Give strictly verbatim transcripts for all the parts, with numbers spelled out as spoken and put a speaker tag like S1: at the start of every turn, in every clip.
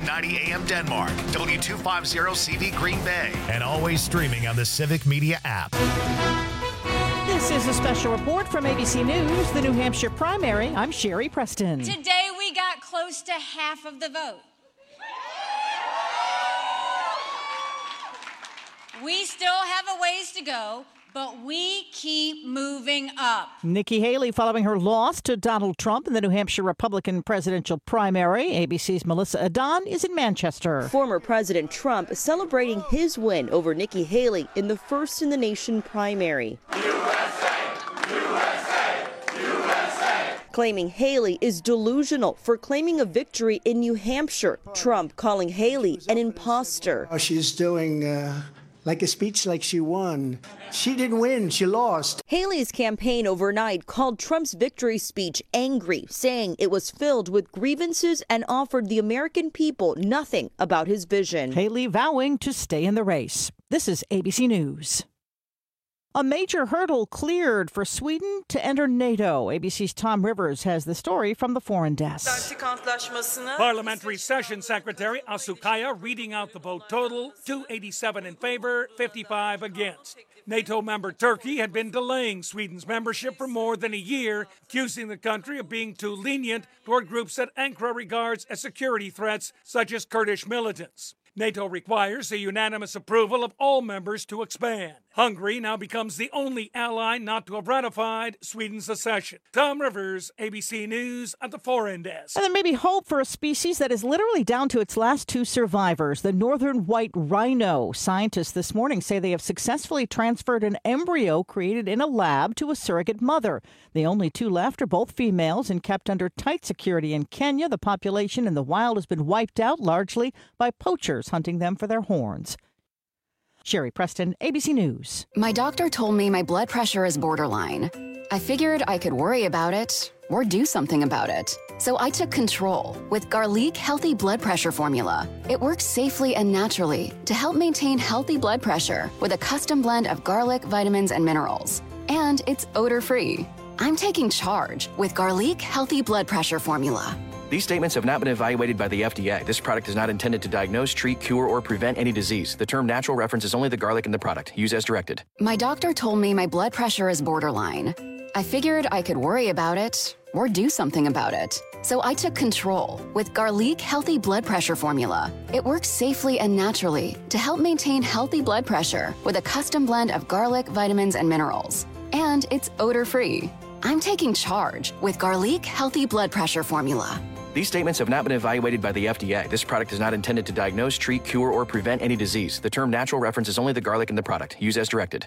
S1: ninety A M Denmark, W two fifty C V Green Bay, and always streaming on the Civic Media app.
S2: This is a special report from A B C News, the New Hampshire primary. I'm Sherry Preston.
S3: Today we got close to half of the vote. We still have a ways to go, but we keep moving up.
S2: Nikki Haley following her loss to Donald Trump in the New Hampshire Republican presidential primary. A B C's Melissa Adon is in Manchester.
S4: Former President Trump celebrating his win over Nikki Haley in the first in the nation primary. U S A, U S A, U S A. Claiming Haley is delusional for claiming a victory in New Hampshire. Trump calling Haley an imposter.
S5: Oh, she's doing uh, like a speech like she won. She didn't win, she lost.
S4: Haley's campaign overnight called Trump's victory speech angry, saying it was filled with grievances and offered the American people nothing about his vision.
S2: Haley vowing to stay in the race. This is A B C News. A major hurdle cleared for Sweden to enter NATO. A B C's Tom Rivers has the story from the foreign desk.
S6: Parliamentary Session Secretary Asukaya reading out the vote total, two eighty-seven in favor, fifty-five against. NATO member Turkey had been delaying Sweden's membership for more than a year, accusing the country of being too lenient toward groups that Ankara regards as security threats, such as Kurdish militants. NATO requires the unanimous approval of all members to expand. Hungary now becomes the only ally not to have ratified Sweden's accession. Tom Rivers, A B C News at the foreign desk.
S2: And there may be hope for a species that is literally down to its last two survivors, the northern white rhino. Scientists this morning say they have successfully transferred an embryo created in a lab to a surrogate mother. The only two left are both females and kept under tight security in Kenya. The population in the wild has been wiped out largely by poachers hunting them for their horns. Sherry Preston, A B C News.
S7: My doctor told me my blood pressure is borderline. I figured I could worry about it or do something about it. So I took control with Garlic Healthy Blood Pressure Formula. It works safely and naturally to help maintain healthy blood pressure with a custom blend of garlic, vitamins, and minerals. And it's odor-free. I'm taking charge with Garlic Healthy Blood Pressure Formula.
S8: These statements have not been evaluated by the F D A. This product is not intended to diagnose, treat, cure, or prevent any disease. The term natural references only the garlic in the product. Use as directed.
S7: My doctor told me my blood pressure is borderline. I figured I could worry about it or do something about it. So I took control with Garlic Healthy Blood Pressure Formula. It works safely and naturally to help maintain healthy blood pressure with a custom blend of garlic, vitamins, and minerals. And it's odor-free. I'm taking charge with Garlic Healthy Blood Pressure Formula.
S8: These statements have not been evaluated by the F D A. This product is not intended to diagnose, treat, cure, or prevent any disease. The term natural references only the garlic in the product. Use as directed.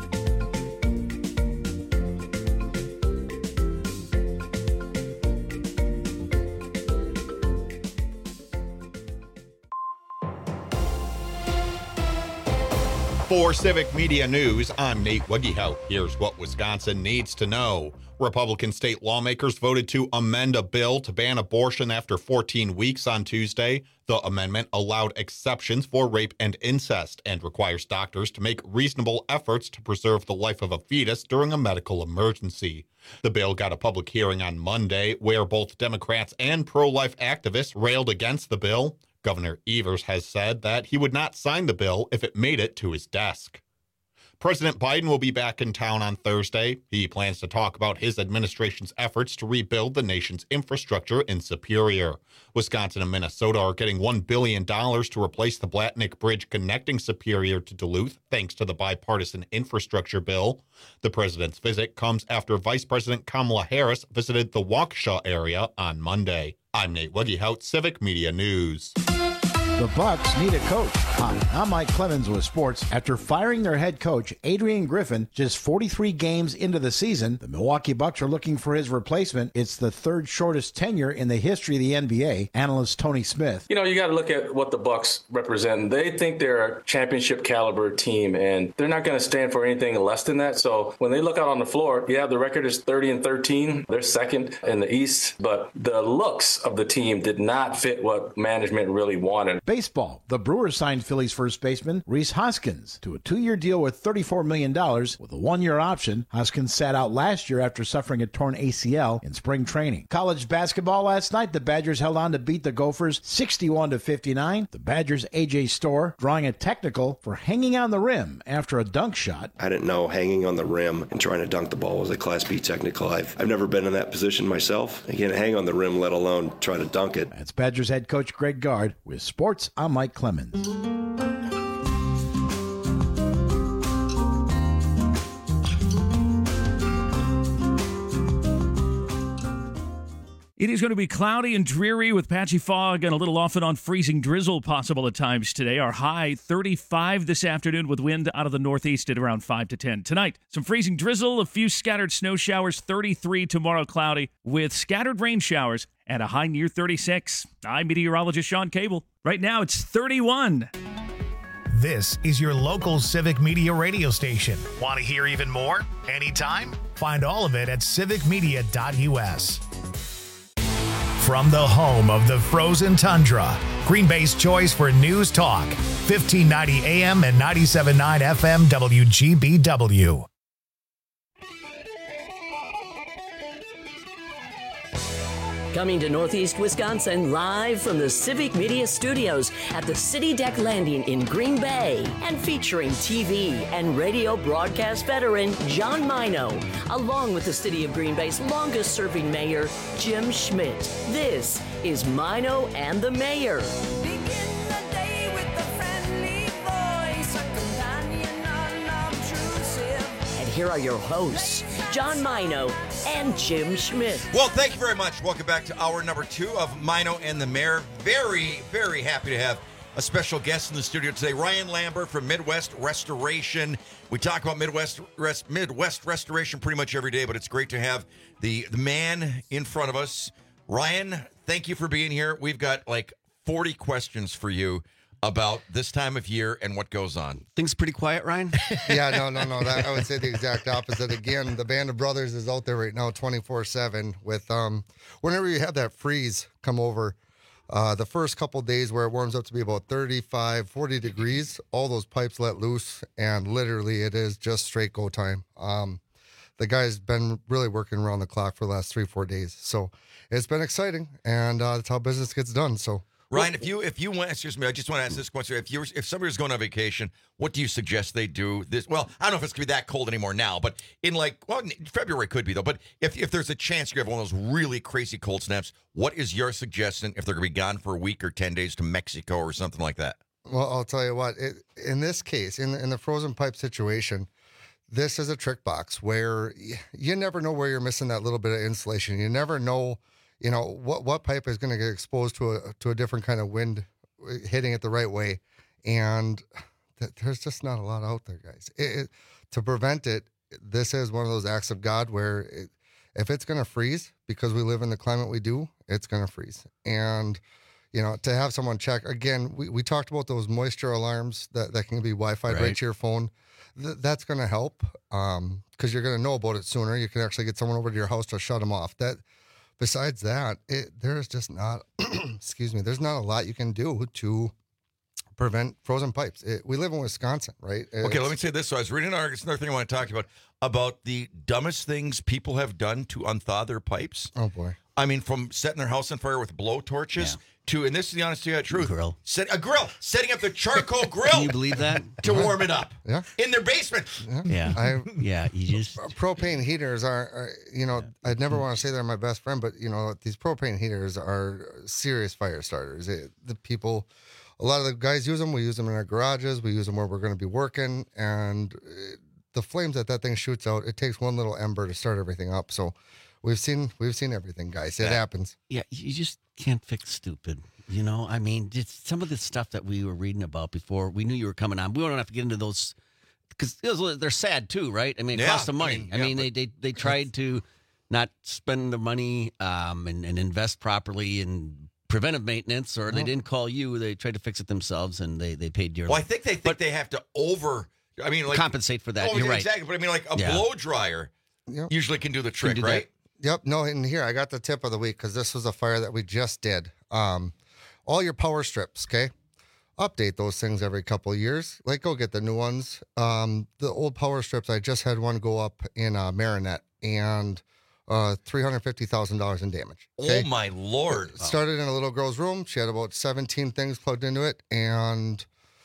S9: For Civic Media News, I'm Nate Wuggehout. Here's what Wisconsin needs to know. Republican state lawmakers voted to amend a bill to ban abortion after fourteen weeks on Tuesday. The amendment allowed exceptions for rape and incest and requires doctors to make reasonable efforts to preserve the life of a fetus during a medical emergency. The bill got a public hearing on Monday, where both Democrats and pro-life activists railed against the bill. Governor Evers has said that he would not sign the bill if it made it to his desk. President Biden will be back in town on Thursday. He plans to talk about his administration's efforts to rebuild the nation's infrastructure in Superior. Wisconsin and Minnesota are getting one billion dollars to replace the Blatnick Bridge connecting Superior to Duluth, thanks to the bipartisan infrastructure bill. The president's visit comes after Vice President Kamala Harris visited the Waukesha area on Monday. I'm Nate Wuggehout, Civic Media News.
S10: The Bucks need a coach. Hi, I'm Mike Clemens with sports. After firing their head coach, Adrian Griffin, just forty-three games into the season, the Milwaukee Bucks are looking for his replacement. It's the third shortest tenure in the history of the N B A. Analyst Tony Smith.
S11: You know, you got to look at what the Bucks represent. They think they're a championship caliber team, and they're not going to stand for anything less than that. So when they look out on the floor, yeah, the record is thirty and thirteen. They're second in the East, but the looks of the team did not fit what management really wanted.
S10: Baseball. The Brewers signed Phillies first baseman Rhys Hoskins to a two-year deal worth thirty-four million dollars with a one-year option. Hoskins sat out last year after suffering a torn A C L in spring training. College basketball last night, the Badgers held on to beat the Gophers sixty-one to fifty-nine. The Badgers' A J Storr drawing a technical for hanging on the rim after a dunk shot.
S12: I didn't know hanging on the rim and trying to dunk the ball was a Class B technical. I've, I've never been in that position myself. I can't hang on the rim, let alone try to dunk it.
S10: That's Badgers head coach Greg Gard. With sports, I'm Mike Clemens.
S13: It is going to be cloudy and dreary with patchy fog and a little off and on freezing drizzle possible at times today. Our high thirty-five this afternoon with wind out of the northeast at around five to ten. Tonight, some freezing drizzle, a few scattered snow showers, thirty-three tomorrow cloudy with scattered rain showers and a high near thirty-six. I'm meteorologist Sean Cable. Right now, it's thirty-one.
S1: This is your local Civic Media radio station. Want to hear even more? Anytime? Find all of it at civic media dot u s. From the home of the frozen tundra, Green Bay's choice for news talk, fifteen ninety A M and ninety-seven point nine F M W G B W.
S14: Coming to Northeast Wisconsin live from the Civic Media Studios at the City Deck Landing in Green Bay and featuring T V and radio broadcast veteran John Mino, along with the City of Green Bay's longest serving mayor, Jim Schmidt. This is Mino and the Mayor. And here are your hosts, John Mino and Jim Schmidt.
S15: Well, thank you very much. Welcome back to hour number two of Mino and the Mayor. Very, very happy to have a special guest in the studio today, Ryan Lambert from Midwest Restoration. We talk about Midwest Rest, Midwest Restoration pretty much every day, but it's great to have the, the man in front of us. Ryan, thank you for being here. We've got like forty questions for you about this time of year and what goes on.
S16: Things pretty quiet, Ryan?
S17: Yeah, no, no, no. That, I would say the exact opposite. Again, the Band of Brothers is out there right now twenty-four seven with, um, whenever you have that freeze come over, uh, the first couple days where it warms up to be about thirty-five, forty degrees, all those pipes let loose, and literally it is just straight go time. Um, the guy's been really working around the clock for the last three, four days. So it's been exciting, and uh, that's how business gets done. So.
S15: Ryan, if you if you went, excuse me, I just want to ask this question: If you if somebody was going on vacation, what do you suggest they do? This well, I don't know if it's gonna be that cold anymore now, but in like well, February could be though. But if if there's a chance you have one of those really crazy cold snaps, what is your suggestion if they're gonna be gone for a week or ten days to Mexico or something like that?
S17: Well, I'll tell you what. It, in this case, in the, in the frozen pipe situation, this is a trick box where you never know where you're missing that little bit of insulation. You never know. You know, what what pipe is going to get exposed to a to a different kind of wind hitting it the right way. And th- there's just not a lot out there, guys. It, it, to prevent it, this is one of those acts of God where it, if it's going to freeze, because we live in the climate we do, it's going to freeze. And, you know, to have someone check, again, we, we talked about those moisture alarms that, that can be Wi-Fi right, right to your phone. Th- that's going to help um, because you're going to know about it sooner. You can actually get someone over to your house to shut them off. That. Besides that, it, there's just not, excuse me, there's not a lot you can do to prevent frozen pipes. It, we live in Wisconsin, right? It's,
S15: okay, let me say this. So I was reading an article, it's another thing I want to talk about, about the dumbest things people have done to unthaw their pipes.
S17: Oh, boy.
S15: I mean, from setting their house on fire with blow torches yeah. to, and this is the honest to God truth,
S16: grill.
S15: Set, a grill, setting up the charcoal grill.
S16: Can you believe that?
S15: To warm it up.
S17: Yeah.
S15: In their basement.
S17: Yeah.
S16: Yeah.
S17: I,
S16: yeah. You just
S17: propane heaters are, are you know, yeah. I'd never want to say they're my best friend, but you know, these propane heaters are serious fire starters. It, the people, a lot of the guys use them. We use them in our garages. We use them where we're going to be working, and it, the flames that that thing shoots out, it takes one little ember to start everything up. So. We've seen we've seen everything, guys. It yeah. happens.
S16: Yeah, you just can't fix stupid. You know, I mean, just some of the stuff that we were reading about before we knew you were coming on. We don't have to get into those because they're sad too, right? I mean, it yeah, costs them money. I mean, I mean yeah, they, they they tried to not spend the money um, and, and invest properly in preventive maintenance, or they oh. didn't call you. They tried to fix it themselves, and they, they paid dearly.
S15: Well, I think they think but they have to over. I mean, like
S16: compensate for that.
S15: Oh,
S16: You're right.
S15: Exactly, but I mean, like a
S16: yeah.
S15: blow dryer yep. usually can do the trick,
S16: do
S15: right?
S16: That.
S17: Yep. No, and here, I got the tip of the week because this was a fire that we just did. Um, all your power strips, okay? update those things every couple of years. Like, go get the new ones. Um, the old power strips, I just had one go up in uh, Marinette, and uh, three hundred fifty thousand dollars in damage. Okay?
S15: Oh, my Lord.
S17: It started in a little girl's room. She had about seventeen things plugged into it, and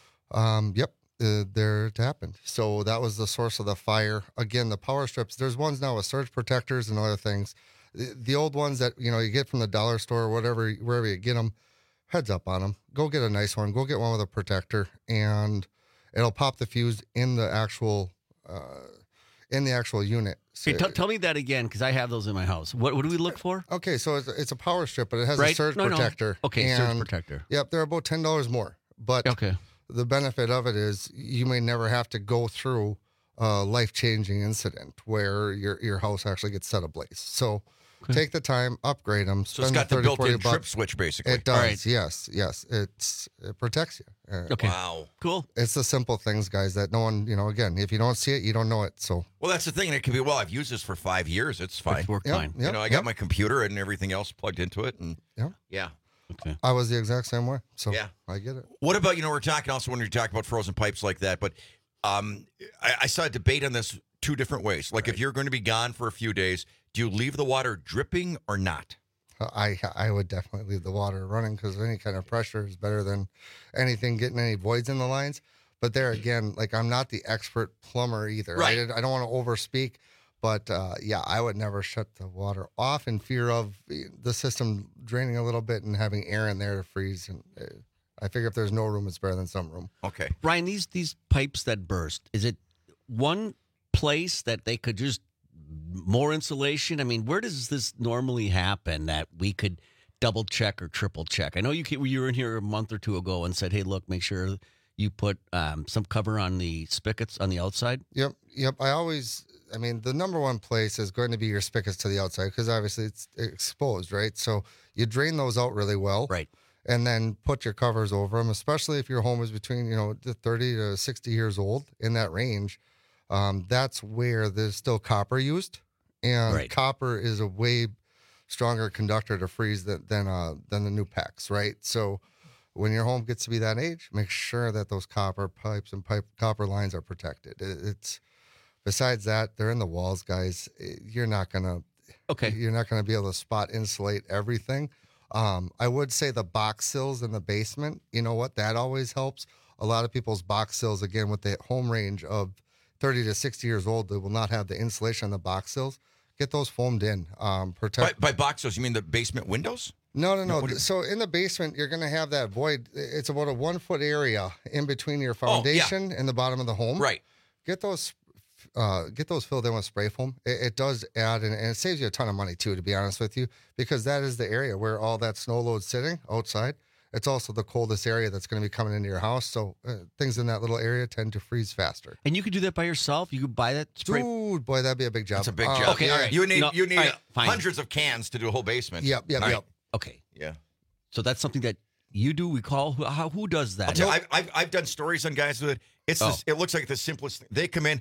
S17: um, yep, uh, there it happened. So that was the source of the fire. Again, the power strips, there's ones now with surge protectors and other things. The, the old ones that, you know, you get from the dollar store or whatever, wherever you get them, heads up on them. Go get a nice one. Go get one with a protector, and it'll pop the fuse in the actual uh, in the actual unit. So,
S16: Hey, t- tell me that again, because I have those in my house. What, what do we look for?
S17: okay, so it's, it's a power strip, but it has
S16: Right?
S17: a surge
S16: No, no.
S17: protector.
S16: Okay, surge
S17: and-
S16: protector.
S17: Yep, they're about ten dollars more. But
S16: Okay.
S17: the benefit of it is you may never have to go through a life-changing incident where your your house actually gets set ablaze. So take the time, upgrade them.
S15: So it's got the built-in trip switch, basically.
S17: It does,
S15: All right.
S17: yes, yes. It's It protects you. Uh,
S16: Okay.
S15: Wow.
S16: Cool.
S17: It's the simple things, guys, that no one, you know, again, if you don't see it, you don't know it. So
S15: Well, that's the thing. And it could be, well, I've used this for five years. It's fine.
S16: It's worked
S17: Yep,
S16: fine.
S15: You
S17: yep,
S15: know, I got
S17: yep.
S15: my computer and everything else plugged into it. And
S17: Yep.
S15: yeah.
S16: Okay.
S17: I was the exact same way. So
S15: Yeah.
S17: I get it.
S15: What about, you know, we're talking also when you're talking about frozen pipes like that, but um, I, I saw a debate on this two different ways. Like if you're going to be gone for a few days, do you leave the water dripping or not?
S17: I I would definitely leave the water running because any kind of pressure is better than anything getting any voids in the lines. But there again, like I'm not the expert plumber either.
S15: Right.
S17: I, I don't want to overspeak, but uh, yeah, I would never shut the water off in fear of the system draining a little bit and having air in there to freeze. And uh, I figure if there's no room, it's better than some room.
S15: Okay.
S16: Brian, these these pipes that burst, is it one place that they could just more insulation? I mean, where does this normally happen that we could double check or triple check? I know you you were in here a month or two ago and said, hey, look, make sure you put um, some cover on the spigots on the outside.
S17: Yep, yep. I always, I mean, the number one place is going to be your spigots to the outside because obviously it's exposed, right? So you drain those out really well.
S16: Right.
S17: And then put your covers over them, especially if your home is between, you know, the thirty to sixty years old, in that range. Um, that's where there's still copper used. And
S16: Right.
S17: copper is a way stronger conductor to freeze than than, uh, than the new P E Cs, right? So when your home gets to be that age, make sure that those copper pipes and pipe copper lines are protected. It, it's besides that, they're in the walls, guys. You're not gonna
S16: Okay.
S17: You're not gonna be able to spot insulate everything. Um, I would say the box sills in the basement. You know what? That always helps. A lot of people's box sills, again, with the home range of thirty to sixty years old, they will not have the insulation on the box sills. Get those foamed in. Um, protect.
S15: By, by boxes, you mean the basement windows?
S17: No, no, no.
S15: what do you-
S17: So in the basement, you're going to have that void. It's about a one foot area in between your
S15: Oh, yeah.
S17: foundation and the bottom of the home.
S15: Right.
S17: Get those, uh, get those filled in with spray foam. It, it does add, and, and it saves you a ton of money too, to be honest with you, because that is the area where all that snow load's sitting outside. It's also the coldest area that's going to be coming into your house. So uh, things in that little area tend to freeze faster.
S16: And you could do that by yourself? You could buy that spray?
S17: Dude, boy, that'd be a big job.
S15: That's a big
S17: Uh,
S15: job.
S16: okay, all right.
S15: You need
S16: No,
S15: you need
S16: all right, fine.
S15: hundreds of cans to do a whole basement.
S17: Yep, yep,
S15: All
S17: yep.
S15: right.
S16: Okay.
S15: Yeah.
S16: So that's something that you do? We call? Who, how, who does that?
S15: I'll tell you, I've, I've, I've done stories on guys with it. It's
S16: Oh.
S15: this, it looks like the simplest thing. They come in,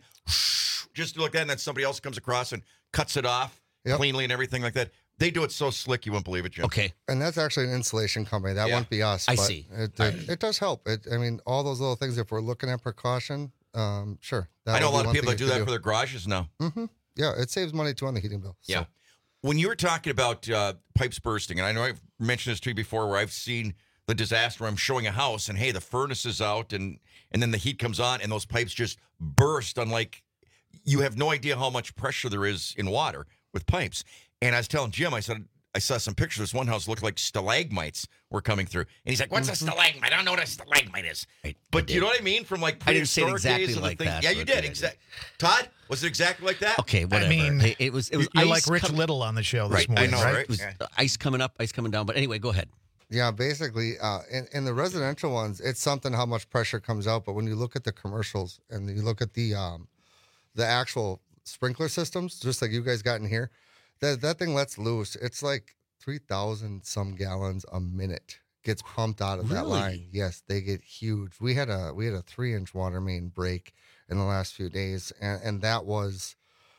S15: just like that, and then somebody else comes across and cuts it off
S17: Yep.
S15: cleanly and everything like that. They do it so slick you wouldn't believe it, Jim.
S16: Okay.
S17: And that's actually an insulation company. That
S15: Yeah.
S17: won't be us.
S16: I
S17: but
S16: see.
S17: It, it, it does help. It, I mean, all those little things, if we're looking at precaution, um, sure.
S15: I know a lot of people that do that for their garages now.
S17: Mm-hmm. Yeah, it saves money too on the heating bill. So.
S15: Yeah. When you were talking about uh, pipes bursting, and I know I've mentioned this to you before where I've seen the disaster where I'm showing a house and, hey, the furnace is out and, and then the heat comes on and those pipes just burst on like you have no idea how much pressure there is in water with pipes. And I was telling Jim, I said, I saw some pictures. This one house looked like stalagmites were coming through. And he's like, what's a stalagmite? I don't know what a stalagmite is.
S16: Right.
S15: But you know what I mean? From like
S16: I didn't say it
S15: prehistoric
S16: exactly
S15: days of the
S16: like
S15: thing.
S16: that,
S15: Yeah, you
S16: but
S15: did.
S16: yeah,
S15: Exactly. Todd, was it exactly like that?
S16: Okay, whatever.
S1: mean,
S16: It- it was. It was.
S1: You're
S16: ice
S1: like Rich
S16: com-
S1: Little on the show this
S16: Right.
S1: morning,
S15: I know,
S1: right?
S15: right?
S16: It was
S15: Yeah.
S16: ice coming up, ice coming down. But anyway, go ahead.
S17: Yeah, basically, uh, in, in the residential ones, it's something how much pressure comes out. But when you look at the commercials and you look at the um, the actual sprinkler systems, just like you guys got in here, that that thing lets loose. It's like three thousand some gallons a minute gets pumped out of that
S16: Really?
S17: line. Yes, they get huge. We had a we had a three inch water main break in the last few days, and, and that was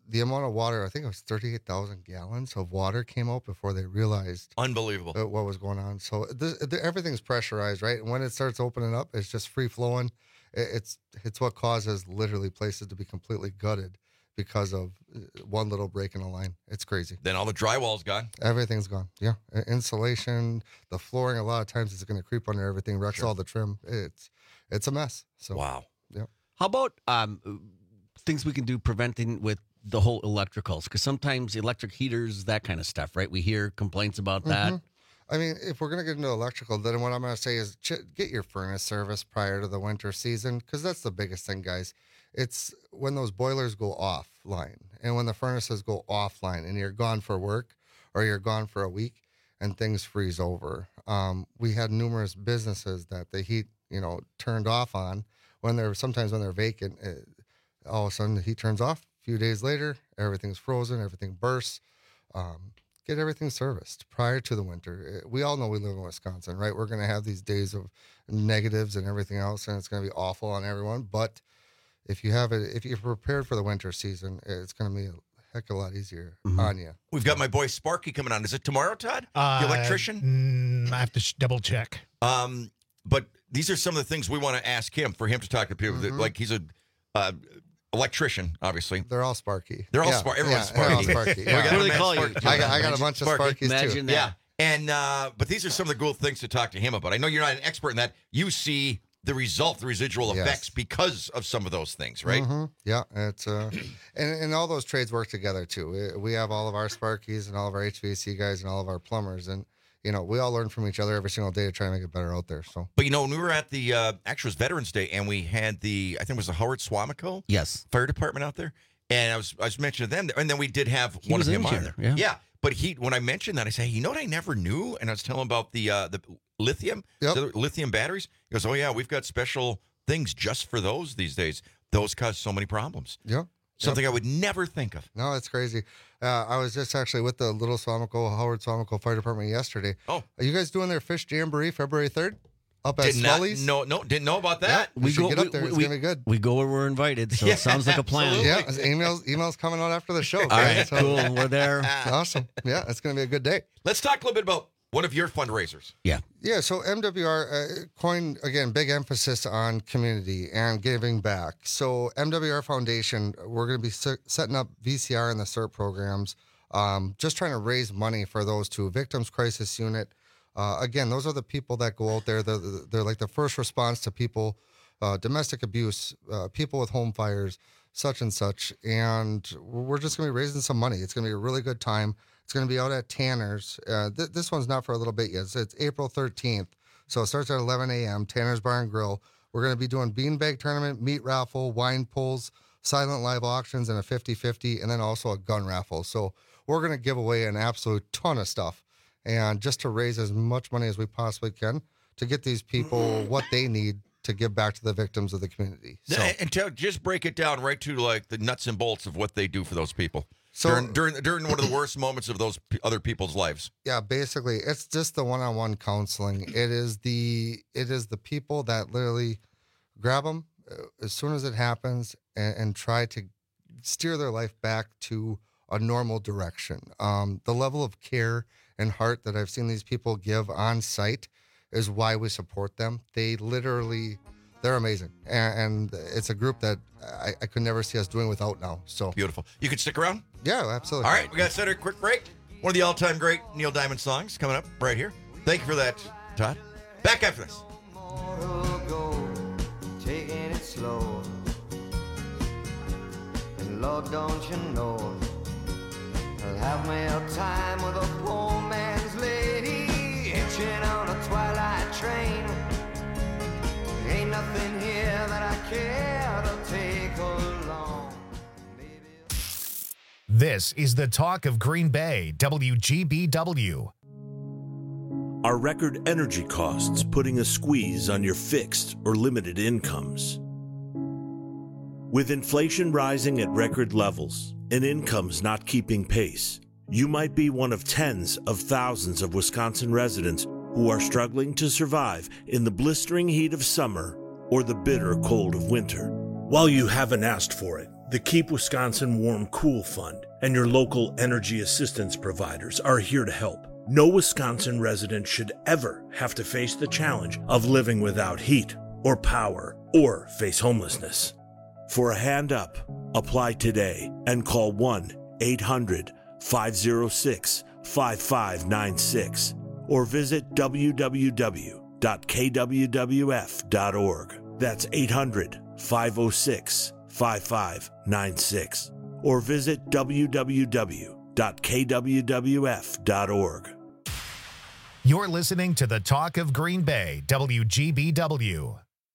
S17: the amount of water, I think it was thirty-eight thousand gallons of water came out before they realized
S15: unbelievable
S17: uh, what was going on. So this, the, everything's pressurized, right? And when it starts opening up, it's just free flowing. It, it's it's what causes literally places to be completely gutted because of one little break in a line. It's crazy.
S15: Then all the drywall's gone.
S17: Everything's gone. Yeah, insulation, the flooring. A lot of times it's going to creep under everything, wrecks
S15: Sure.
S17: all the trim. It's it's a mess. So
S15: wow.
S17: Yeah.
S16: How about um, things we can do preventing with the whole electricals? Because sometimes electric heaters, that kind of stuff, right? We hear complaints about that.
S17: Mhm. I mean, if we're going to get into electrical, then what I'm going to say is ch- get your furnace service prior to the winter season, because that's the biggest thing, guys. It's when those boilers go offline and when the furnaces go offline and you're gone for work or you're gone for a week and things freeze over. Um, we had numerous businesses that the heat, you know, turned off on when they're sometimes when they're vacant. It, all of a sudden the heat turns off. A few days later, everything's frozen, everything bursts. Um, Get everything serviced prior to the winter. We all know we live in Wisconsin, right? We're going to have these days of negatives and everything else, and it's going to be awful on everyone. But if you have it, if you're prepared for the winter season, it's going to be a heck of a lot easier
S15: Mm-hmm.
S17: on you.
S15: We've got my boy Sparky coming on. Is it tomorrow, Todd?
S1: Uh,
S15: the electrician?
S1: Mm, I have to sh- double check.
S15: Um, but these are some of the things we want to ask him for him to talk to people.
S17: Mhm.
S15: Like he's a uh, electrician, obviously.
S17: They're all Sparky.
S15: They're all
S17: Yeah,
S15: Sparky. Everyone's
S17: yeah, they're all
S15: Sparky.
S17: Sparky,
S15: We
S17: yeah.
S15: got
S17: What do
S15: a
S17: they
S15: man
S17: call you?
S15: Sparky.
S17: I got- I got a bunch of Sparkies, too.
S16: Imagine that.
S15: Yeah. And uh, but these are some of the cool things to talk to him about. I know you're not an expert in that. You see the result, the residual
S17: Yes.
S15: effects because of some of those things, right?
S17: Mhm. Yeah, it's uh, and and all those trades work together too. We, we have all of our Sparkies and all of our H V A C guys and all of our plumbers, and you know we all learn from each other every single day to try and make it better out there. So
S15: But you know, when we were at the uh, actually it was Veterans Day, and we had the I think it was the Howard Swamico
S16: Yes.
S15: Fire Department out there, and I was I was mentioning them, and then we did have
S16: He
S15: one
S16: was
S15: of
S16: in
S15: him on
S16: here,
S15: there.
S16: yeah.
S15: But he when I mentioned that, I say, hey, you know what I never knew, and I was telling him about the uh, the lithium,
S17: Yep.
S15: so the lithium batteries. He goes, oh yeah, we've got special things just for those these days. Those cause so many problems.
S17: yeah.
S15: Something I would never think of.
S17: No, it's crazy. Uh, I was just actually with the Little Swamico, Howard Swamico Fire Department yesterday.
S15: Oh.
S17: Are you guys doing their fish jamboree February third up at
S15: Did not
S17: Smully's?
S15: know, no, didn't know about that.
S17: Yeah, we should get up there.
S16: we,
S17: it's
S16: we-
S17: going to be good.
S16: We go where we're invited, so
S15: Yeah,
S16: it sounds like a plan.
S17: Yeah, it's emails, emails coming out after the show.
S16: All
S17: guys.
S16: right, cool. We're there.
S17: Awesome. Yeah, it's going to be a good day.
S15: Let's talk a little bit about one of your fundraisers.
S16: Yeah.
S17: Yeah, so M W R uh, coined, again, big emphasis on community and giving back. So M W R Foundation, we're going to be se- setting up V C R and the C E R T programs, um, just trying to raise money for those two. Victims Crisis Unit, uh, again, those are the people that go out there. They're, they're like the first response to people, uh, domestic abuse, uh, people with home fires, such and such. And we're just going to be raising some money. It's going to be a really good time. It's going to be out at Tanner's. Uh, th- this one's not for a little bit yet. It's, it's April thirteenth. So it starts at eleven a.m., Tanner's Bar and Grill. We're going to be doing beanbag tournament, meat raffle, wine pulls, silent live auctions, and a fifty-fifty, and then also a gun raffle. So we're going to give away an absolute ton of stuff. And just to raise as much money as we possibly can to get these people what they need to give back to the victims of the community. So,
S15: And, and tell, just break it down right to like the nuts and bolts of what they do for those people.
S17: So-
S15: during, during during one of the worst moments of those p- other people's lives.
S17: yeah, basically, it's just the one-on-one counseling. It is the it is the people that literally grab them as soon as it happens and, and try to steer their life back to a normal direction. Um, the level of care and heart that I've seen these people give on site is why we support them. They literally, they're amazing, and, and it's a group that I, I could never see us doing without now. So
S15: Beautiful. You can stick around?
S17: yeah, absolutely.
S15: All right, we got to set a quick break. One of the all-time great Neil Diamond songs coming up right here. Thank you for that, Todd. Back after this.
S18: Taking it slow. And Lord, don't you know, I'll have me a time with a poor man's lady, hitching on a twilight train. Ain't nothing here that I care to take along.
S1: This is the talk of Green Bay, W G B W.
S19: Are record energy costs putting a squeeze on your fixed or limited incomes? With inflation rising at record levels and incomes not keeping pace, you might be one of tens of thousands of Wisconsin residents who are struggling to survive in the blistering heat of summer or the bitter cold of winter. While you haven't asked for it, The Keep Wisconsin Warm Cool Fund and your local energy assistance providers are here to help. No Wisconsin resident should ever have to face the challenge of living without heat or power or face homelessness. For a hand up, apply today and call one eight hundred five oh six five five nine six or visit w w w dot k w w f dot org. That's eight hundred five oh six five five nine six or visit w w w dot k w w f dot org.
S1: You're listening to the Talk of Green Bay, W G B W.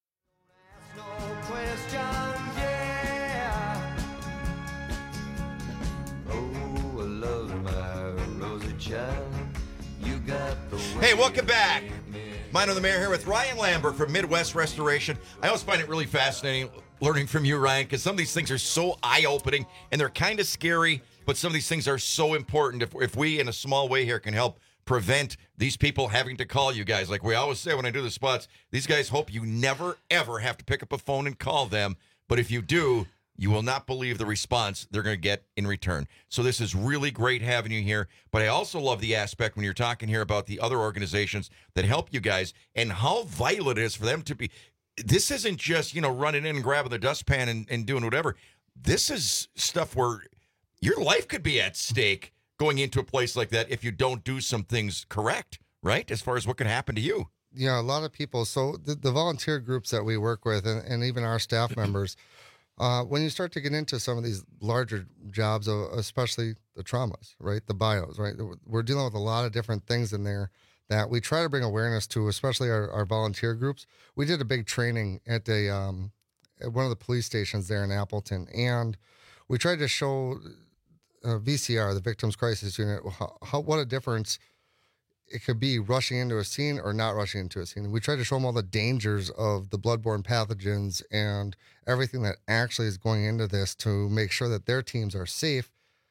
S15: Hey, welcome back. Mine on the Mayor here with Ryan Lambert from Midwest Restoration. I always find it really fascinating learning from you, Ryan, because some of these things are so eye-opening and they're kind of scary, but some of these things are so important. If, if we, in a small way here, can help prevent these people having to call you guys. Like we always say when I do the spots, these guys hope you never, ever have to pick up a phone and call them. But if you do, you will not believe the response they're going to get in return. So this is really great having you here. But I also love the aspect when you're talking here about the other organizations that help you guys and how vital it is for them to be. This isn't just, you know, running in and grabbing the dustpan and, and doing whatever. This is stuff where your life could be at stake going into a place like that if you don't do some things correct, right? As far as what can happen to you.
S17: Yeah, a lot of people. So the, the volunteer groups that we work with and, and even our staff members, uh, when you start to get into some of these larger jobs, uh, especially the traumas, right? The bios, right? We're dealing with a lot of different things in there that we try to bring awareness to, especially our, our volunteer groups. We did a big training at a um, at one of the police stations there in Appleton, and we tried to show uh, V C R, the Victims Crisis Unit, how, how what a difference it could be rushing into a scene or not rushing into a scene. We tried to show them all the dangers of the bloodborne pathogens and everything that actually is going into this to make sure that their teams are safe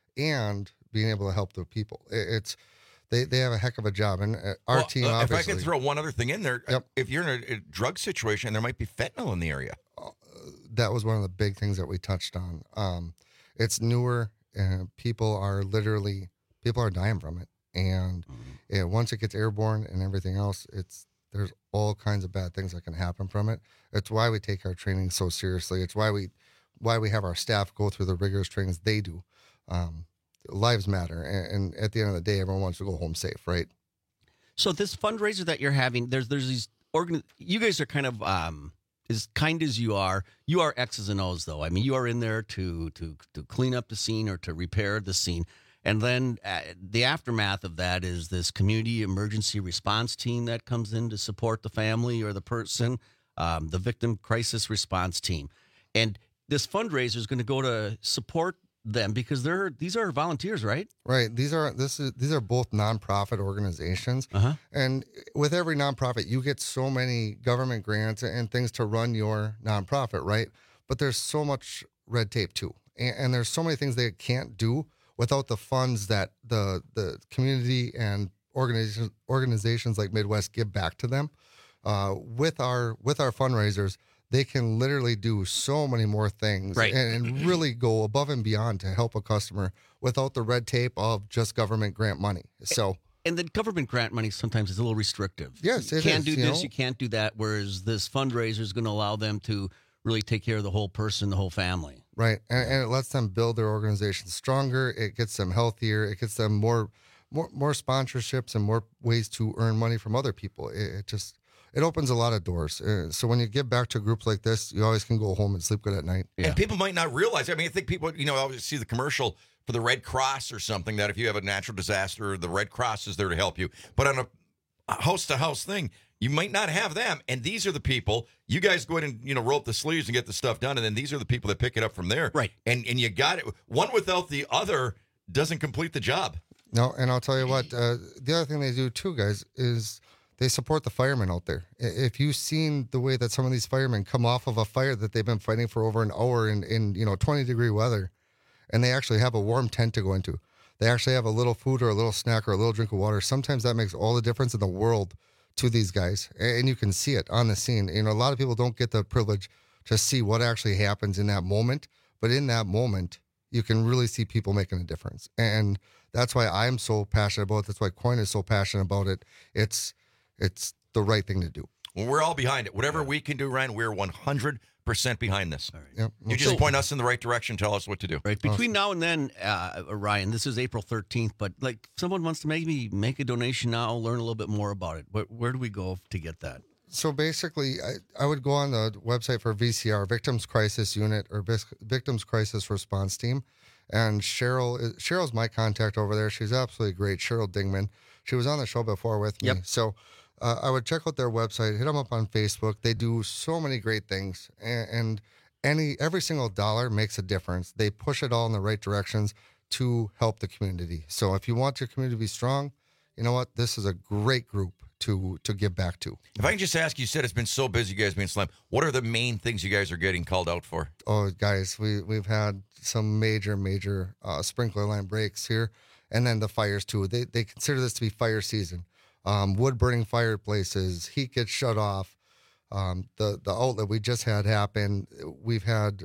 S17: and being able to help the people. It, it's They they have a heck of a job, and our
S15: well,
S17: team.
S15: Uh,
S17: obviously,
S15: if I can throw one other thing in there,
S17: yep.
S15: if you're in a, a drug situation, there might be fentanyl in the area.
S17: Uh, that was one of the big things that we touched on. Um, it's newer, and people are literally people are dying from it, and mm-hmm. yeah, once it gets airborne and everything else, it's there's all kinds of bad things that can happen from it. It's why we take our training so seriously. It's why we why we have our staff go through the rigorous trainings they do. Um, Lives matter, and, and at the end of the day, everyone wants to go home safe, right?
S16: So this fundraiser that you're having, there's there's these organ. You guys are kind of um, as kind as you are. You are X's and O's, though. I mean, you are in there to to to clean up the scene or to repair the scene, and then uh, the aftermath of that is this community emergency response team that comes in to support the family or the person, um, the victim crisis response team, and this fundraiser is going to go to support them because they're these are volunteers, right?
S17: Right. These are this is these are both nonprofit organizations,
S16: uh-huh.
S17: and with every nonprofit, you get so many government grants and things to run your nonprofit, right? But there's so much red tape too, and, and there's so many things they can't do without the funds that the the community and organizations organizations like Midwest give back to them. Uh, with our with our fundraisers, they can literally do so many more things,
S16: right.
S17: and, and really go above and beyond to help a customer without the red tape of just government grant money. So,
S16: and the government grant money sometimes is a little restrictive.
S17: Yes,
S16: you
S17: it
S16: can't
S17: is,
S16: do
S17: you
S16: this,
S17: know?
S16: you can't do that. Whereas this fundraiser is going to allow them to really take care of the whole person, the whole family.
S17: Right, and, and it lets them build their organization stronger. It gets them healthier. It gets them more, more, more sponsorships and more ways to earn money from other people. It, it just It opens a lot of doors. Uh, so when you get back to groups like this, you always can go home and sleep good at night.
S15: Yeah. And people might not realize. I mean, I think people, you know, I always see the commercial for the Red Cross or something that if you have a natural disaster, the Red Cross is there to help you. But on a house-to-house thing, you might not have them. And these are the people, you guys go ahead and, you know, roll up the sleeves and get the stuff done. And then these are the people that pick it up from there.
S16: Right.
S15: And, and you got it. One without the other doesn't complete the job.
S17: No, and I'll tell you what, uh, the other thing they do too, guys, is they support the firemen out there. If you've seen the way that some of these firemen come off of a fire that they've been fighting for over an hour in, in you know, twenty degree weather, and they actually have a warm tent to go into. They actually have a little food or a little snack or a little drink of water. Sometimes that makes all the difference in the world to these guys. And you can see it on the scene. You know, a lot of people don't get the privilege to see what actually happens in that moment, but in that moment, you can really see people making a difference. And that's why I'm so passionate about it. That's why Coin is so passionate about it. It's it's the right thing to do.
S15: Well, we're all behind it. Whatever we can do, Ryan, we're one hundred percent behind this.
S17: Right. Yep.
S15: You just so, point us in the right direction, tell us what to do.
S16: Right. Between now and then, uh, Ryan, this is April thirteenth, but like someone wants to maybe make a donation now, learn a little bit more about it. Where, where do we go to get that?
S17: So basically, I, I would go on the website for V C R, Victims Crisis Unit, or Victims Crisis Response Team. And Cheryl, Cheryl's my contact over there. She's absolutely great. Cheryl Dingman. She was on the show before with me.
S16: Yep.
S17: So uh, I would check out their website, hit them up on Facebook. They do so many great things. And, and any every single dollar makes a difference. They push it all in the right directions to help the community. So if you want your community to be strong, you know what? This is a great group to to give back to.
S15: If I can just ask, you said it's been so busy, you guys being slammed. What are the main things you guys are getting called out for?
S17: Oh, guys, we, we've had some major, major uh, sprinkler line breaks here, and then the fires, too. They they consider this to be fire season. Um, wood-burning fireplaces, heat gets shut off. Um, the, the outlet we just had happen, we've had...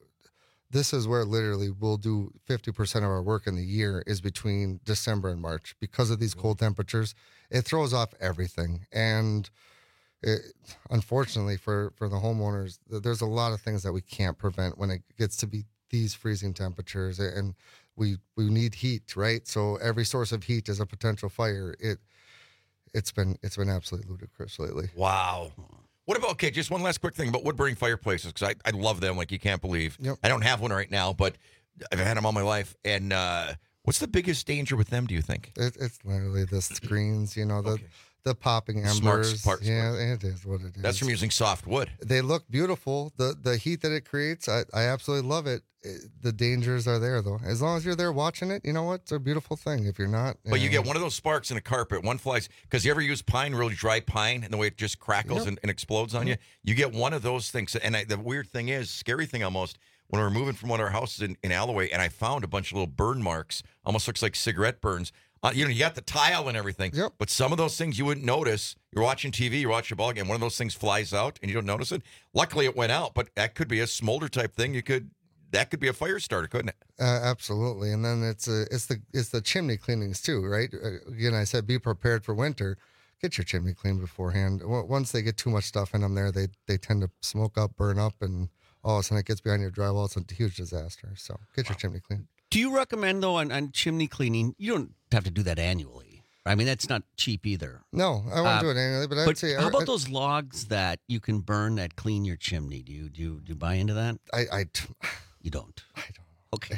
S17: This is where literally we'll do fifty percent of our work in the year is between December and March. Because of these cold temperatures, it throws off everything. And it, unfortunately for, for the homeowners, there's a lot of things that we can't prevent when it gets to be these freezing temperatures. And we we need heat, right? So every source of heat is a potential fire. It, it's been it's been absolutely ludicrous lately.
S15: Wow. What about, okay, just one last quick thing about wood-burning fireplaces, because I, I love them like you can't believe.
S17: Yep.
S15: I don't have one right now, but I've had them all my life. And uh, what's the biggest danger with them, do you think?
S17: It, it's literally the screens, you know, the
S15: okay.
S17: the popping embers.
S15: Smart, smart,
S17: yeah,
S15: smart.
S17: it is what it is.
S15: That's from using soft wood.
S17: They look beautiful. The the heat that it creates, I, I absolutely love it. It. The dangers are there, though. As long as you're there watching it, you know what? It's a beautiful thing. If you're not...
S15: But you
S17: uh,
S15: get one of those sparks in a carpet, one flies, because you ever use pine, really dry pine, and the way it just crackles
S17: Yep.
S15: and, and explodes on you? You get one of those things. And I, the weird thing is, scary thing almost, when we were moving from one of our houses in, in Alloway, and I found a bunch of little burn marks, almost looks like cigarette burns. Uh, you know, you got the tile and everything,
S17: Yep.
S15: but some of those things you wouldn't notice. You're watching T V, you're watching a ball game, one of those things flies out, and you don't notice it. Luckily, it went out, but that could be a smolder type thing. You could... That could be a fire starter, couldn't it?
S17: Uh, absolutely, and then it's uh, it's the it's the chimney cleanings too, right? Uh, again, I said be prepared for winter. Get your chimney cleaned beforehand. W- Once they get too much stuff in them, there they they tend to smoke up, burn up, and all of a sudden it gets behind your drywall. It's a huge disaster. So get your chimney cleaned.
S16: Do you recommend though on, on chimney cleaning? You don't have to do that annually. I mean, that's not cheap either.
S17: No, I won't
S16: Uh,
S17: do it annually, but I'd
S16: But
S17: say
S16: how
S17: I-
S16: about
S17: I-
S16: those logs that you can burn that clean your chimney? Do you do you, do you buy into that?
S17: I, I
S16: you don't.
S17: I don't.
S16: Okay.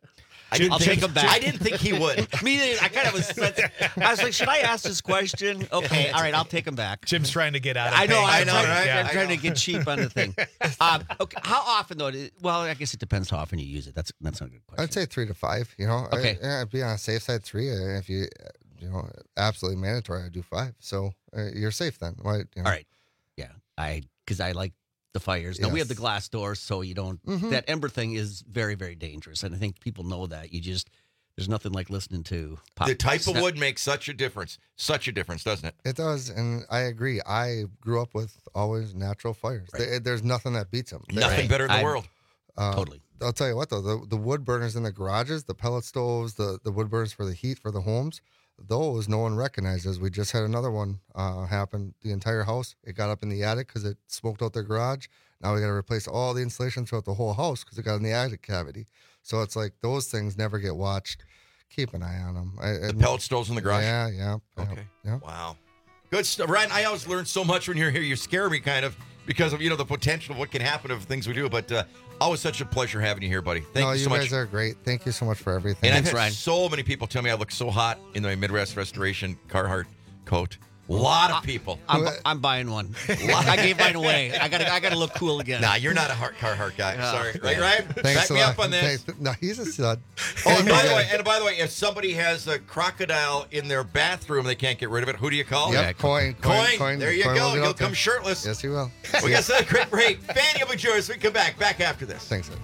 S15: I didn't
S16: I'll
S15: think,
S16: take him back.
S15: I didn't think he would.
S16: Me neither. I kind of was. I was like, should I ask this question? Okay, all right, I'll take him back.
S1: Jim's trying to get out of
S16: I know.
S1: paying.
S16: I
S15: know,
S16: know.
S15: right?
S16: I'm
S15: I
S16: trying
S15: know.
S16: to get cheap on the thing. Um, okay. How often though? do- Well, I guess it depends how often you use it. That's that's not a good question.
S17: I'd say three to five. You know,
S16: Okay.
S17: I, yeah, I'd be on a safe side three. And if you, you know, absolutely mandatory, I do five. So uh, you're safe then. Why? You know.
S16: All right. Yeah, I because I like the fires. Now we have the
S17: Yes.
S16: glass doors, so you don't.
S17: Mhm.
S16: That ember thing is very very dangerous, and I think people know that. You just there's nothing like listening to pop.
S15: The type of
S16: snap-
S15: wood makes such a difference. Such a difference, doesn't it?
S17: It does, and I agree. I grew up with always natural fires.
S16: Right.
S17: There- there's nothing that beats them.
S15: Nothing
S16: Right.
S15: better in the
S16: I'm-
S15: world.
S17: Uh,
S16: Totally.
S17: I'll tell you what though, the, the wood burners in the garages, the pellet stoves, the, the wood burners for the heat for the homes, those no one recognizes. We just had another one uh, happen. The entire house, it got up in the attic because it smoked out their garage. Now we got to replace all the insulation throughout the whole house because it got in the attic cavity. So it's like those things never get watched. Keep an eye on them. I,
S15: The
S17: and-
S15: pellet stoves in the garage.
S17: Yeah, yeah. yeah,
S15: Okay.
S17: Yeah.
S15: Wow. Good stuff. Ryan, I always learn so much when you're here. You scare me kind of because of, you know, the potential of what can happen of things we do. But uh, always such a pleasure having you here, buddy. Thank
S17: no,
S15: you
S17: you
S15: so much.
S17: guys are great. Thank you so much for everything.
S15: And I've
S16: Thanks,
S15: had
S16: Ryan.
S15: so many people tell me I look so hot in my Midwest Restoration Carhartt coat. A lot of people.
S16: I'm, I'm buying one. I gave mine away. I got to I got to look cool again.
S15: Nah, you're not a Hart Carhartt guy.
S16: Yeah.
S15: Sorry. Right, Ryan?
S17: Thanks
S15: Back
S17: a
S15: me
S17: lot.
S15: up on this.
S17: Thanks. No, he's a stud.
S15: Oh, and by the way, and by the way, if somebody has a crocodile in their bathroom, they can't get rid of it. Who do you call?
S17: Yep, coin, coin,
S15: Coin.
S17: coin.
S15: There you
S17: coin
S15: go.
S17: will get
S15: He'll
S17: out there.
S15: come shirtless.
S17: Yes, he will.
S15: We got a quick break. Fanny will be yours. We come back. Back after this.
S17: Thanks. Ed.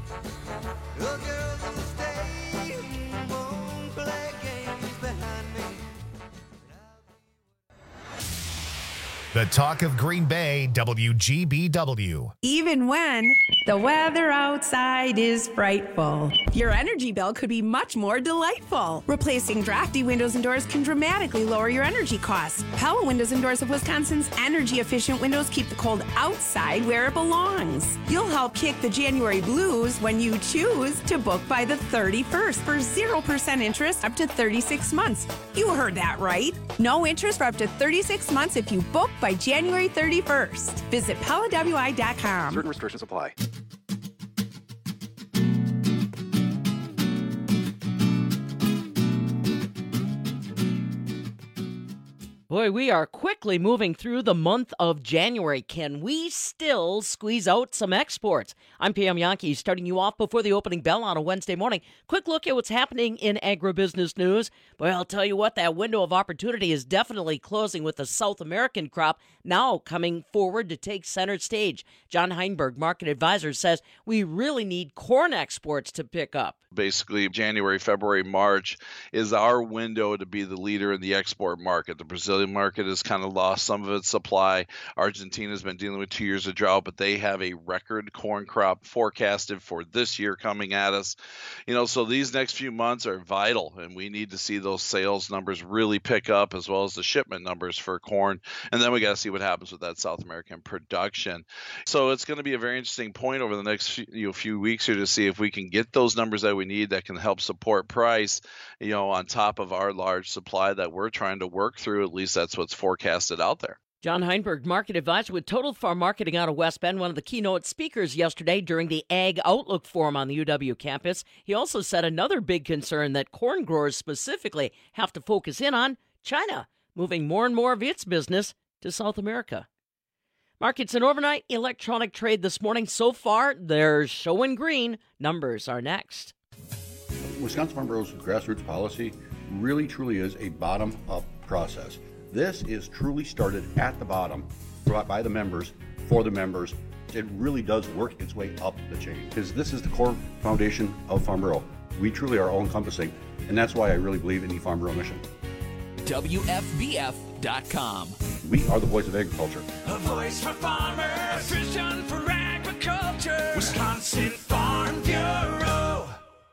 S1: The talk of Green Bay, W G B W.
S20: Even when the weather outside is frightful, your energy bill could be much more delightful. Replacing drafty windows and doors can dramatically lower your energy costs. Pella Windows and Doors of Wisconsin's energy-efficient windows keep the cold outside where it belongs. You'll help kick the January blues when you choose to book by the thirty-first for zero percent interest up to thirty-six months. You heard that right. No interest for up to thirty-six months if you book by January thirty-first. Visit Pella W I dot com.
S8: Certain restrictions apply.
S21: Boy, we are quickly moving through the month of January. Can we still squeeze out some exports? I'm Pam Yankee, starting you off before the opening bell on a Wednesday morning. Quick look at what's happening in agribusiness news. Boy, I'll tell you what, that window of opportunity is definitely closing with the South American crop now coming forward to take center stage. John Heinberg, market advisor, says we really need corn exports to pick up.
S22: Basically, January, February, March is our window to be the leader in the export market. The Brazilian market has kind of lost some of its supply. Argentina's been dealing with two years of drought, but they have a record corn crop forecasted for this year coming at us. You know, so these next few months are vital, and we need to see those sales numbers really pick up, as well as the shipment numbers for corn. And then we got to see what happens with that South American production. So it's going to be a very interesting point over the next few, you know, few weeks here to see if we can get those numbers that we need that can help support price, you know, on top of our large supply that we're trying to work through. At least that's what's forecasted out there.
S21: John Heinberg, market advisor with Total Farm Marketing out of West Bend, one of the keynote speakers yesterday during the Ag Outlook Forum on the U W campus. He also said another big concern that corn growers specifically have to focus in on: China, moving more and more of its business to South America. Markets and overnight electronic trade this morning. So far, they're showing green. Numbers are next.
S23: Wisconsin Farm Bureau's grassroots policy really truly is a bottom-up process. This is truly started at the bottom, brought by the members, for the members. It really does work its way up the chain, because this is the core foundation of Farm Bureau. We truly are all-encompassing, and that's why I really believe in the Farm Bureau mission.
S24: W F B F dot com.
S23: We are the voice of agriculture.
S24: A voice for farmers, a vision for agriculture. Wisconsin Farm Bureau.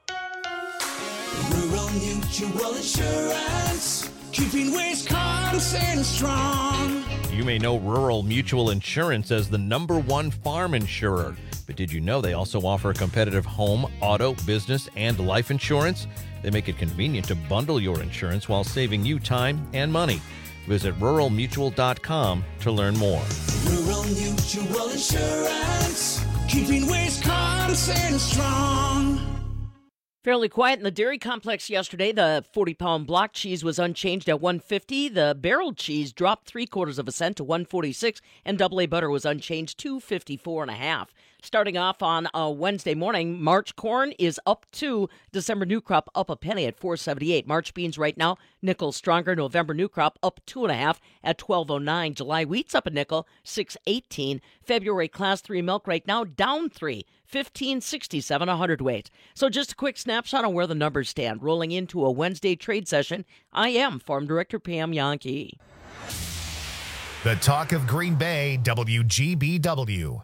S24: Rural Mutual Insurance, keeping Wisconsin strong.
S25: You may know Rural Mutual Insurance as the number one farm insurer, but did you know they also offer competitive home, auto, business, and life insurance? They make it convenient to bundle your insurance while saving you time and money. Visit rural mutual dot com to learn more.
S24: Rural Mutual Insurance, keeping Wisconsin strong.
S21: Fairly quiet in the dairy complex yesterday. The forty-pound block cheese was unchanged at one fifty. The barrel cheese dropped three quarters of a cent to one forty-six, and double A butter was unchanged, two fifty-four and a half. Starting off on a Wednesday morning, March corn is up two. December new crop up a penny at four seventy-eight. March beans right now, nickel stronger. November new crop up two and a half at twelve oh nine. July wheat's up a nickel, six eighteen. February class three milk right now down three, fifteen sixty-seven a hundredweight. So just a quick snapshot on where the numbers stand. Rolling into a Wednesday trade session, I am Farm Director Pam Yankee.
S1: The talk of Green Bay, W G B W.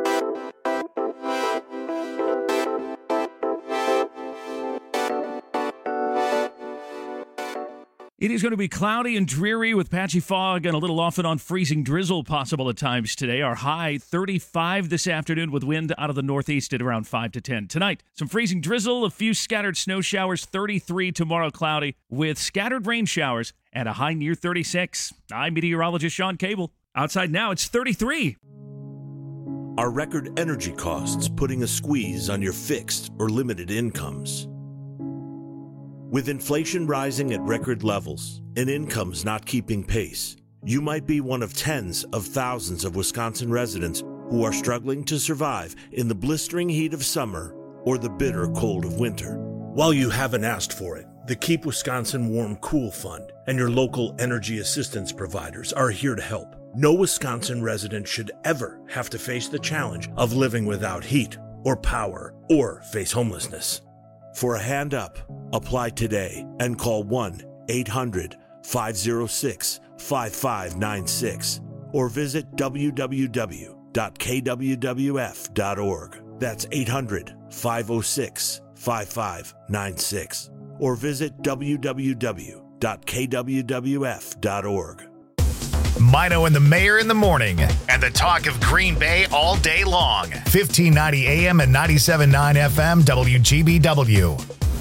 S13: It is going to be cloudy and dreary with patchy fog and a little off and on freezing drizzle possible at times today. Our high thirty-five this afternoon with wind out of the northeast at around five to ten. Tonight, some freezing drizzle, a few scattered snow showers, thirty-three tomorrow cloudy with scattered rain showers and a high near thirty-six. I'm meteorologist Sean Cable. Outside now, it's thirty-three.
S19: Are record energy costs putting a squeeze on your fixed or limited incomes? With inflation rising at record levels and incomes not keeping pace, you might be one of tens of thousands of Wisconsin residents who are struggling to survive in the blistering heat of summer or the bitter cold of winter. While you haven't asked for it, the Keep Wisconsin Warm Cool Fund and your local energy assistance providers are here to help. No Wisconsin resident should ever have to face the challenge of living without heat or power or face homelessness. For a hand up, apply today and call one eight hundred five oh six five five nine six or visit w w w dot k w w f dot org. That's eight hundred, five oh six, five five nine six. Or visit w w w dot k w w f dot org.
S1: Mino and the Mayor in the morning, and the talk of Green Bay all day long. fifteen ninety A M and ninety-seven point nine F M W G B W.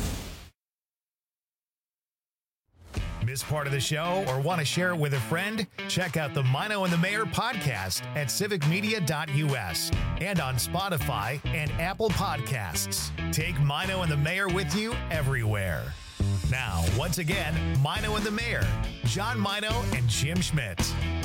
S1: Miss part of the show or want to share it with a friend? Check out the Mino and the Mayor podcast at civic media dot u s and on Spotify and Apple Podcasts. Take Mino and the Mayor with you everywhere. Now, once again, Mino and the Mayor, John Mino and Jim Schmidt.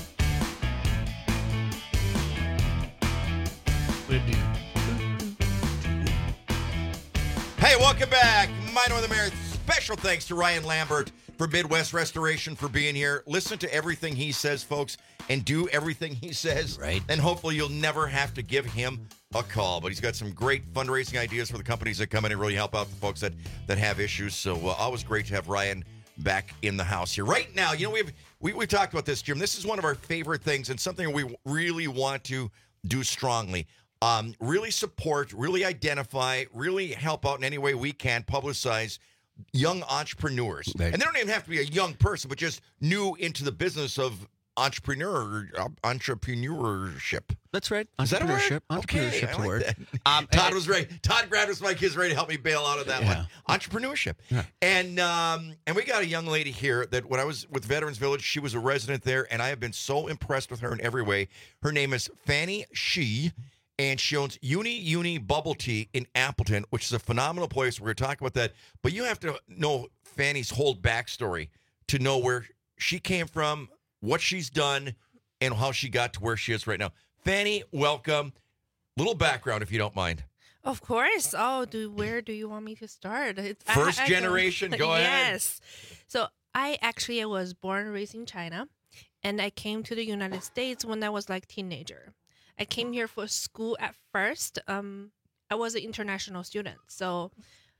S15: Hey, welcome back. Mino and the Mayor. Special thanks to Ryan Lambert for Midwest Restoration for being here. Listen to everything he says, folks, and do everything he says.
S16: Right.
S15: And hopefully you'll never have to give him a call. But he's got some great fundraising ideas for the companies that come in and really help out the folks that, that have issues. So uh, always great to have Ryan back in the house here. Right now, you know, we've, we we talked about this, Jim. This is one of our favorite things and something we really want to do strongly. Um, really support, really identify, really help out in any way we can, publicize young entrepreneurs. Right. And they don't even have to be a young person, but just new into the business of entrepreneur uh, entrepreneurship.
S16: That's right.
S15: Is that a word?
S16: Entrepreneurship. Entrepreneurship's
S15: Okay, I
S16: a
S15: like
S16: word.
S15: that.
S16: Um,
S15: Todd
S16: and-
S15: was ready. Todd grabbed his mic. He's ready to help me bail out of that
S16: Yeah.
S15: one. Entrepreneurship.
S16: Yeah.
S15: And um, and we got a young lady here that when I was with Veterans Village, she was a resident there, and I have been so impressed with her in every way. Her name is Fanny Shee, and she owns Uni Uni Bubble Tea in Appleton, which is a phenomenal place. We're going to talk about that. But you have to know Fanny's whole backstory to know where she came from, what she's done, and how she got to where she is right now. Fanny, welcome. Little background, if you don't mind.
S2: Of course. Oh, do where do you want me to start? It's,
S15: First generation, go ahead.
S2: Yes. So I actually was born and raised in China, and I came to the United States when I was like teenager. I came here for school at first. Um, I was an international student, so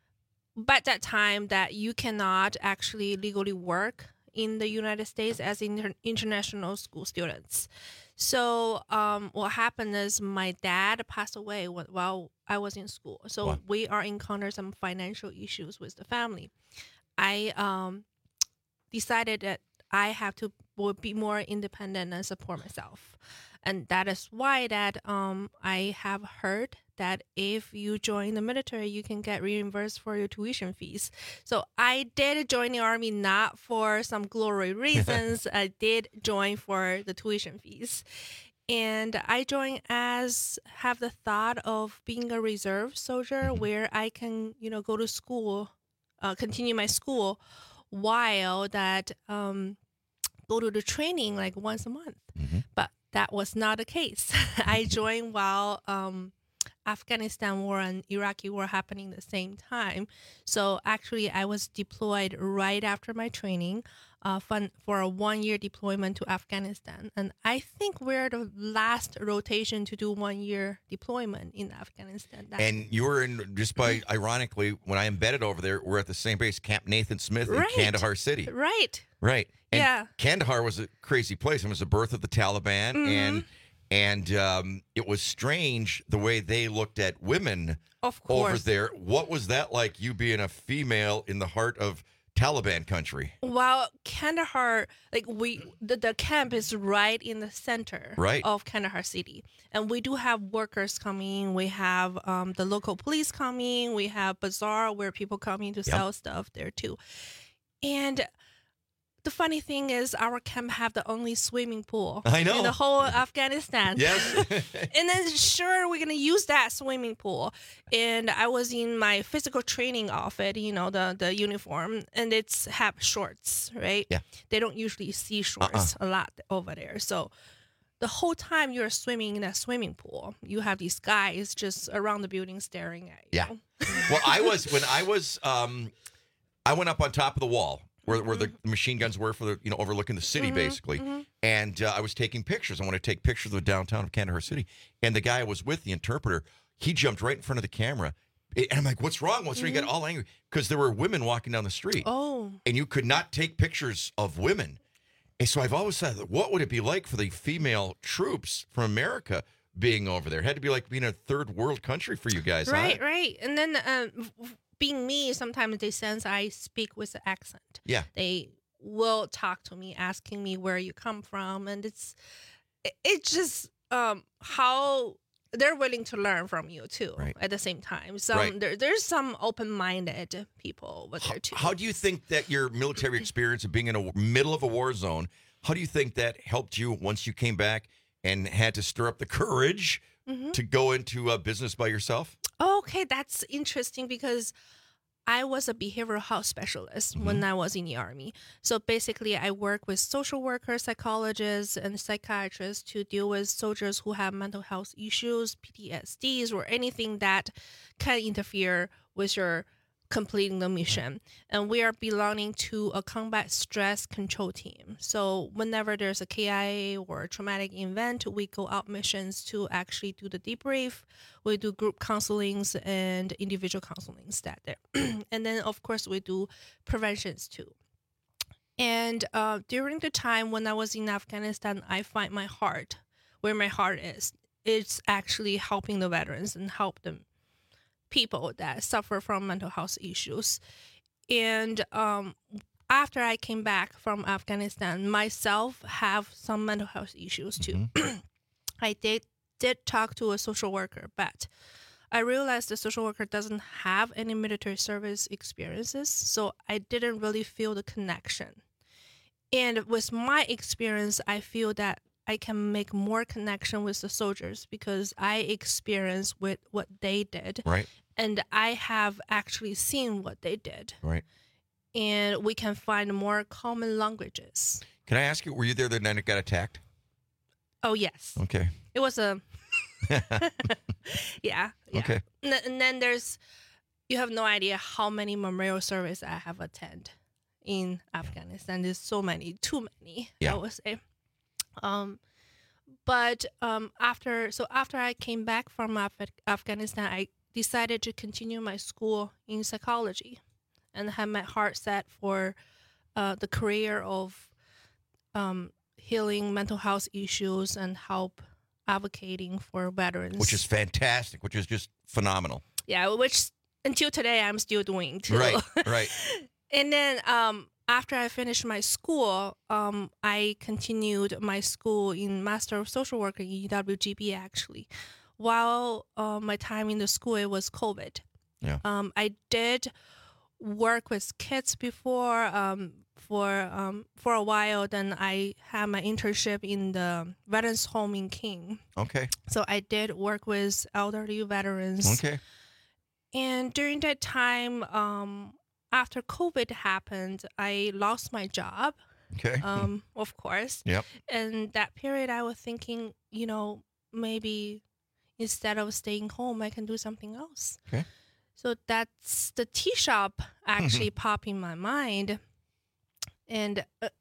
S2: by that time that you cannot actually legally work in the United States as inter- international school students. So um, what happened is my dad passed away wh- while I was in school. So
S3: Wow.
S2: we are encountered some financial issues with the family. I um, decided that I have to w- be more independent and support myself. And that is why that um, I have heard that if you join the military, you can get reimbursed for your tuition fees. So I did join the army not for some glory reasons. I did join for the tuition fees. And I joined as have the thought of being a reserve soldier where I can, you know, go to school, uh, continue my school while that um, go to the training like once a month. But that was not the case. I joined while um, Afghanistan war and Iraqi war happening at the same time. So actually, I was deployed right after my training uh, fun, for a one-year deployment to Afghanistan. And I think we're the last rotation to do one-year deployment in Afghanistan. That-
S15: And you were in, just by ironically, when I embedded over there, we're at the same base, Camp Nathan Smith in
S2: Right.
S15: Kandahar City.
S2: Right.
S15: Right. And
S2: Yeah.
S15: Kandahar was a crazy place. It was the birth of the Taliban,
S2: Mhm.
S15: and and um, it was strange the way they looked at women
S2: Of
S15: over
S2: course.
S15: there. What was that like, you being a female in the heart of Taliban country?
S2: Well, Kandahar, like we, the, the camp is right in the center
S15: Right.
S2: of Kandahar city, and we do have workers coming. We have um, the local police coming. We have bazaar where people come in to sell stuff there too. And the funny thing is, our camp have the only swimming pool
S15: I know.
S2: in the whole Afghanistan.
S15: Yes.
S2: And then sure, we're gonna use that swimming pool. And I was in my physical training outfit, you know, the the uniform, and it's have shorts, right?
S15: Yeah.
S2: They don't usually see shorts a lot over there. So the whole time you're swimming in that swimming pool, you have these guys just around the building staring at you.
S15: Yeah. Well, I was when I was um, I went up on top of the wall where where the machine guns were for the you know overlooking the city
S2: Mhm,
S15: basically,
S2: mhm.
S15: and uh, I was taking pictures. I want to take pictures of the downtown of Kandahar City, and the guy I was with, the interpreter, he jumped right in front of the camera, and I'm like, "What's wrong? What's wrong?" He got all angry because there were women walking down the street,
S2: Oh.
S15: and you could not take pictures of women. And so I've always said, what would it be like for the female troops from America being over there? It had to be like being a third world country for you guys,
S2: Right,
S15: huh?
S2: right. And then um, being me, sometimes they sense I speak with an accent.
S15: Yeah.
S2: They will talk to me, asking me where you come from. And it's, it's just um, how they're willing to learn from you too,
S15: right.
S2: at the same time. So
S15: Right.
S2: there, there's some open-minded people with there too.
S15: How do you think that your military experience of being in the middle of a war zone, how do you think that helped you once you came back and had to stir up the courage
S2: Mhm.
S15: to go into a business by yourself?
S2: Okay, that's interesting because I was a behavioral health specialist
S15: Mm-hmm.
S2: when I was in the Army. So basically, I work with social workers, psychologists, and psychiatrists to deal with soldiers who have mental health issues, P T S Ds, or anything that can interfere with your completing the mission. And we are belonging to a combat stress control team. So whenever there's a K I A or a traumatic event, we go out missions to actually do the debrief. We do group counselings and individual counselings that there. And then, of course, we do preventions too. And uh, during the time when I was in Afghanistan, I find my heart, where my heart is. It's actually helping the veterans and help them people that suffer from mental health issues. And um, after I came back from Afghanistan, myself have some mental health issues too. I did did talk to a social worker, but I realized the social worker doesn't have any military service experiences, so I didn't really feel the connection. And with my experience, I feel that I can make more connection with the soldiers because I experienced with what they did.
S15: Right.
S2: And I have actually seen what they did.
S15: Right.
S2: And we can find more common languages.
S15: Can I ask you, were you there the night it got attacked?
S2: Oh, yes.
S15: Okay.
S2: It was a... yeah, yeah.
S15: Okay.
S2: And, th- and then there's... You have no idea how many memorial service I have attended in Afghanistan. There's so many. Too many,
S15: Yeah.
S2: I would say. Um, but um, after... So after I came back from Af- Afghanistan, I decided to continue my school in psychology and had my heart set for uh, the career of um, healing mental health issues and help advocating for veterans.
S15: Which is fantastic, which is just phenomenal.
S2: Yeah, which until today I'm still doing too.
S15: Right, right.
S2: And then um, after I finished my school, um, I continued my school in Master of Social Work in E W G B actually. While uh, my time in the school, it was COVID.
S15: Yeah.
S2: Um, I did work with kids before um, for um, for a while. Then I had my internship in the Veterans Home in King.
S15: Okay.
S2: So I did work with elderly veterans.
S15: Okay.
S2: And during that time, um, after COVID happened, I lost my job.
S15: Okay.
S2: Um, of course.
S15: Yep.
S2: And that period, I was thinking, you know, maybe instead of staying home, I can do something else.
S15: Okay.
S2: So that's the tea shop actually popped in my mind. And uh,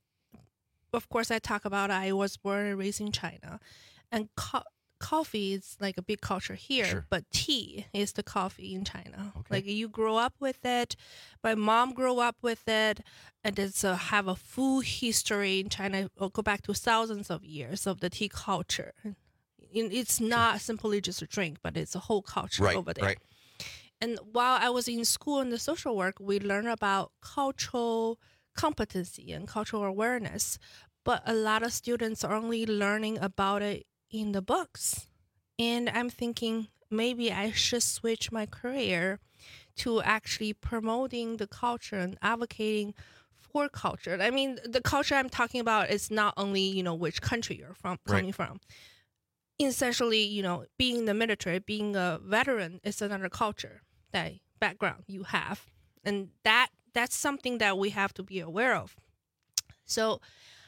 S2: of course, I talk about I was born and raised in China. And co- coffee is like a big culture here,
S15: Sure.
S2: but tea is the coffee in China.
S15: Okay.
S2: Like you grow up with it. My mom grew up with it. And it's a, have a full history in China. It'll go back to thousands of years of the tea culture. It's not simply just a drink, but it's a whole culture
S15: Right,
S2: over there.
S15: right.
S2: And while I was in school in the social work, we learned about cultural competency and cultural awareness. But a lot of students are only learning about it in the books. And I'm thinking maybe I should switch my career to actually promoting the culture and advocating for culture. I mean, the culture I'm talking about is not only, you know, which country you're from coming
S15: Right.
S2: from. Essentially, you know, being in the military, being a veteran is another culture, that background you have. And that that's something that we have to be aware of. So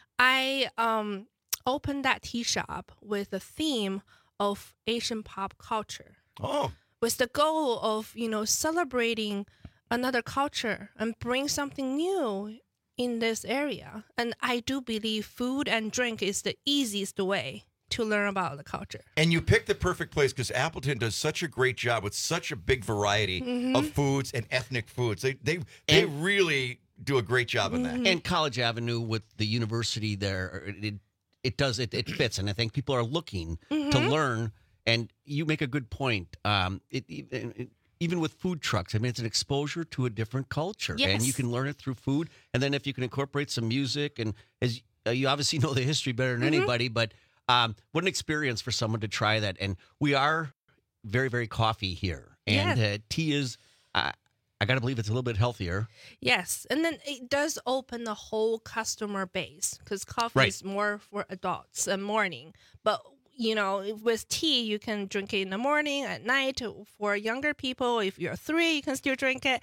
S2: I um, opened that tea shop with the theme of Asian pop culture.
S15: Oh.
S2: With the goal of, you know, celebrating another culture and bring something new in this area. And I do believe food and drink is the easiest way to learn about the culture.
S15: And you picked the perfect place because Appleton does such a great job with such a big variety
S2: Mhm.
S15: of foods and ethnic foods. They they they really do a great job in that.
S16: And College Avenue with the university there, it it does it it fits, and I think people are looking
S2: Mhm.
S16: to learn. And you make a good point. Um, it, it, it even with food trucks, I mean, it's an exposure to a different culture, and you
S2: Yes.
S16: can learn it through food. And then if you can incorporate some music, and as uh, you obviously know the history better than
S2: Mhm.
S16: anybody, but um, what an experience for someone to try that. And we are very, very coffee here, and
S2: Yeah.
S16: uh, tea is. Uh, I got to believe it's a little bit healthier.
S2: Yes, and then it does open the whole customer base because coffee
S16: Right.
S2: is more for adults and morning. But you know, with tea, you can drink it in the morning, at night. For younger people, if you're three, you can still drink it.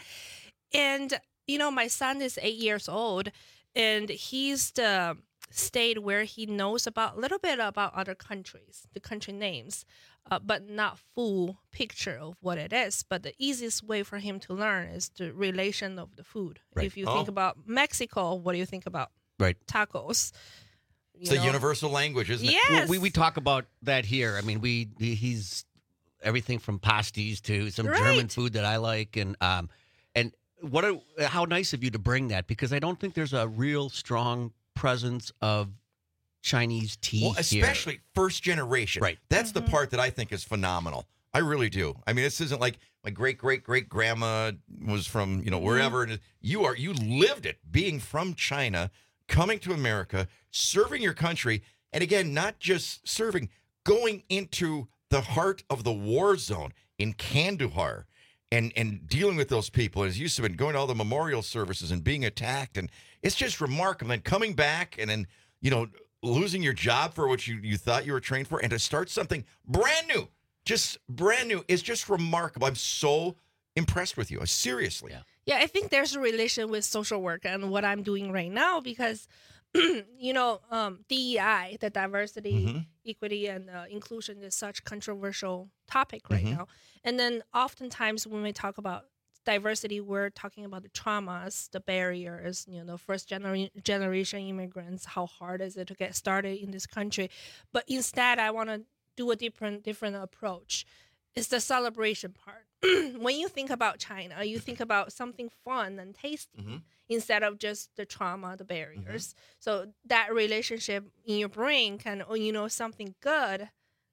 S2: And you know, my son is eight years old, and he's the state where he knows about a little bit about other countries, the country names, uh, but not full picture of what it is. But the easiest way for him to learn is the relation of the food.
S16: Right.
S2: If you
S15: Oh.
S2: think about Mexico, what do you think about?
S16: Right.
S2: Tacos.
S15: It's
S2: You
S15: a
S2: know?
S15: universal language, isn't it?
S2: Yes.
S16: Well, we we talk about that here. I mean, we he's everything from pasties to some German
S2: Right.
S16: food that I like, and um, and what a, how nice of you to bring that, because I don't think there's a real strong presence of Chinese tea
S15: Well,
S16: here.
S15: especially first generation.
S16: Right.
S15: That's the part that I think is phenomenal. I really do. I mean, this isn't like my great great great grandma was from, you know, wherever. And you are you lived it, being from China, coming to America, serving your country, and again, not just serving, going into the heart of the war zone in Kandahar and and dealing with those people. As you said, going to all the memorial services and being attacked, and it's just remarkable. And coming back and then, you know, losing your job for what you, you thought you were trained for, and to start something brand new, just brand new, is just remarkable. I'm so impressed with you. Seriously. Yeah.
S2: Yeah, I think there's a relation with social work and what I'm doing right now because, you know, um, D E I, the diversity,
S15: Mhm.
S2: equity, and uh, inclusion is such controversial topic right
S15: Mhm.
S2: now. And then oftentimes when we talk about diversity, we're talking about the traumas, the barriers, you know, first genera- generation immigrants, how hard is it to get started in this country. But instead, I want to do a different different approach. It's the celebration part. When you think about China, you think about something fun and tasty
S15: Mhm.
S2: instead of just the trauma, the barriers. So that relationship in your brain can, oh, you know, something good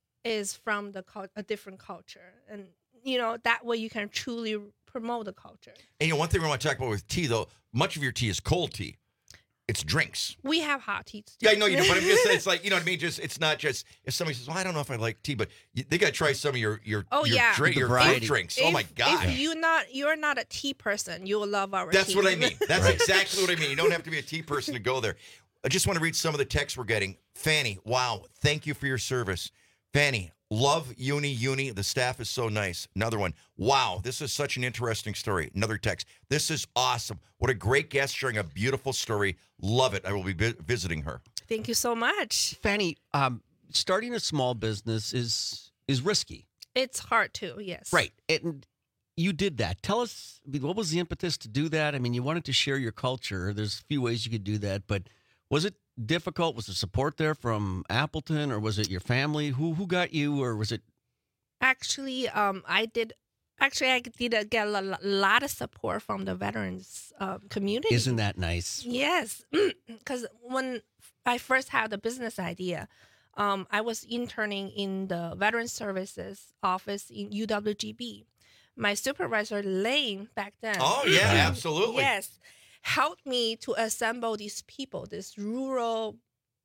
S2: is from the cul- a different culture, and you know that way you can truly promote the culture.
S15: And you know, one thing we want to talk about with tea, though, much of your tea is cold tea. It's drinks.
S2: We have hot tea.
S15: Yeah, I know you do, but I'm just saying, it's like, you know what I mean? Just it's not just if somebody says, "Well, I don't know if I like tea," but you, they got to try some of your your
S2: Oh,
S15: your,
S2: yeah.
S15: drink,
S16: The
S15: your fruit
S16: variety.
S15: drinks. oh my
S2: If-
S15: god,
S2: If you're not you're not a tea person, you will love our
S15: that's
S2: tea.
S15: what I mean. That's exactly what I mean. You don't have to be a tea person to go there. I just want to read some of the texts we're getting. Fanny, wow, thank you for your service. Fanny, love Uni Uni. The staff is so nice. Another one. Wow, this is such an interesting story. Another text. This is awesome. What a great guest sharing a beautiful story. Love it. I will be vi- visiting her.
S2: Thank you so much.
S16: Fanny, um, starting a small business is is risky.
S2: It's hard too. Yes.
S16: Right. And you did that. Tell us, I mean, what was the impetus to do that? I mean, you wanted to share your culture. There's a few ways you could do that, but was it difficult? Was the support there from Appleton, or was it your family? Who who got you, or was it?
S2: Actually, um, I did. Actually, I did uh, get a lo- lot of support from the veterans uh, community.
S16: Isn't that nice?
S2: Yes, because when I first had the business idea, um, I was interning in the Veteran Services office in U W G B. My supervisor, Lane, back then.
S15: Oh, yeah, absolutely.
S2: Yes, helped me to assemble these people, this rural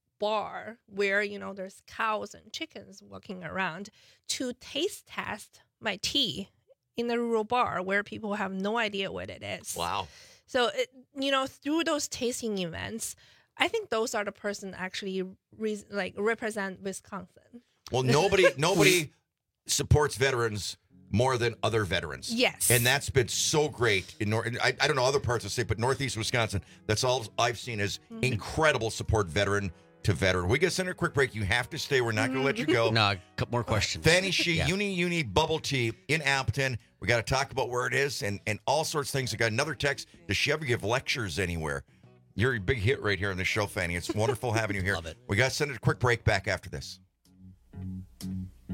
S2: bar where, you know, there's cows and chickens walking around, to taste test my tea in the rural bar where people have no idea what it is.
S15: Wow.
S2: So, it, you know, through those tasting events, I think those are the person actually re- like represent Wisconsin.
S15: Well, nobody nobody supports veterans more than other veterans.
S2: Yes.
S15: And that's been so great in North. I, I don't know other parts of the state, but Northeast Wisconsin, that's all I've seen is
S2: Mm-hmm.
S15: incredible support, veteran to veteran. We got to send her a quick break. You have to stay. We're not going to let you go.
S16: No, a couple more questions.
S15: Fanny Shee,
S16: Yeah.
S15: Uni Uni Bubble Tea in Appleton. We got to talk about where it is and, and all sorts of things. I got another text. Does she ever give lectures anywhere? You're a big hit right here on the show, Fanny. It's wonderful having you here.
S16: Love it.
S15: We got to send it a quick break back after this.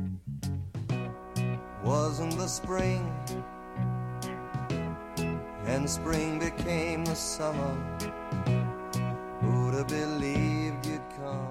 S18: Wasn't the spring and spring became the summer. Who'd have believed you'd come?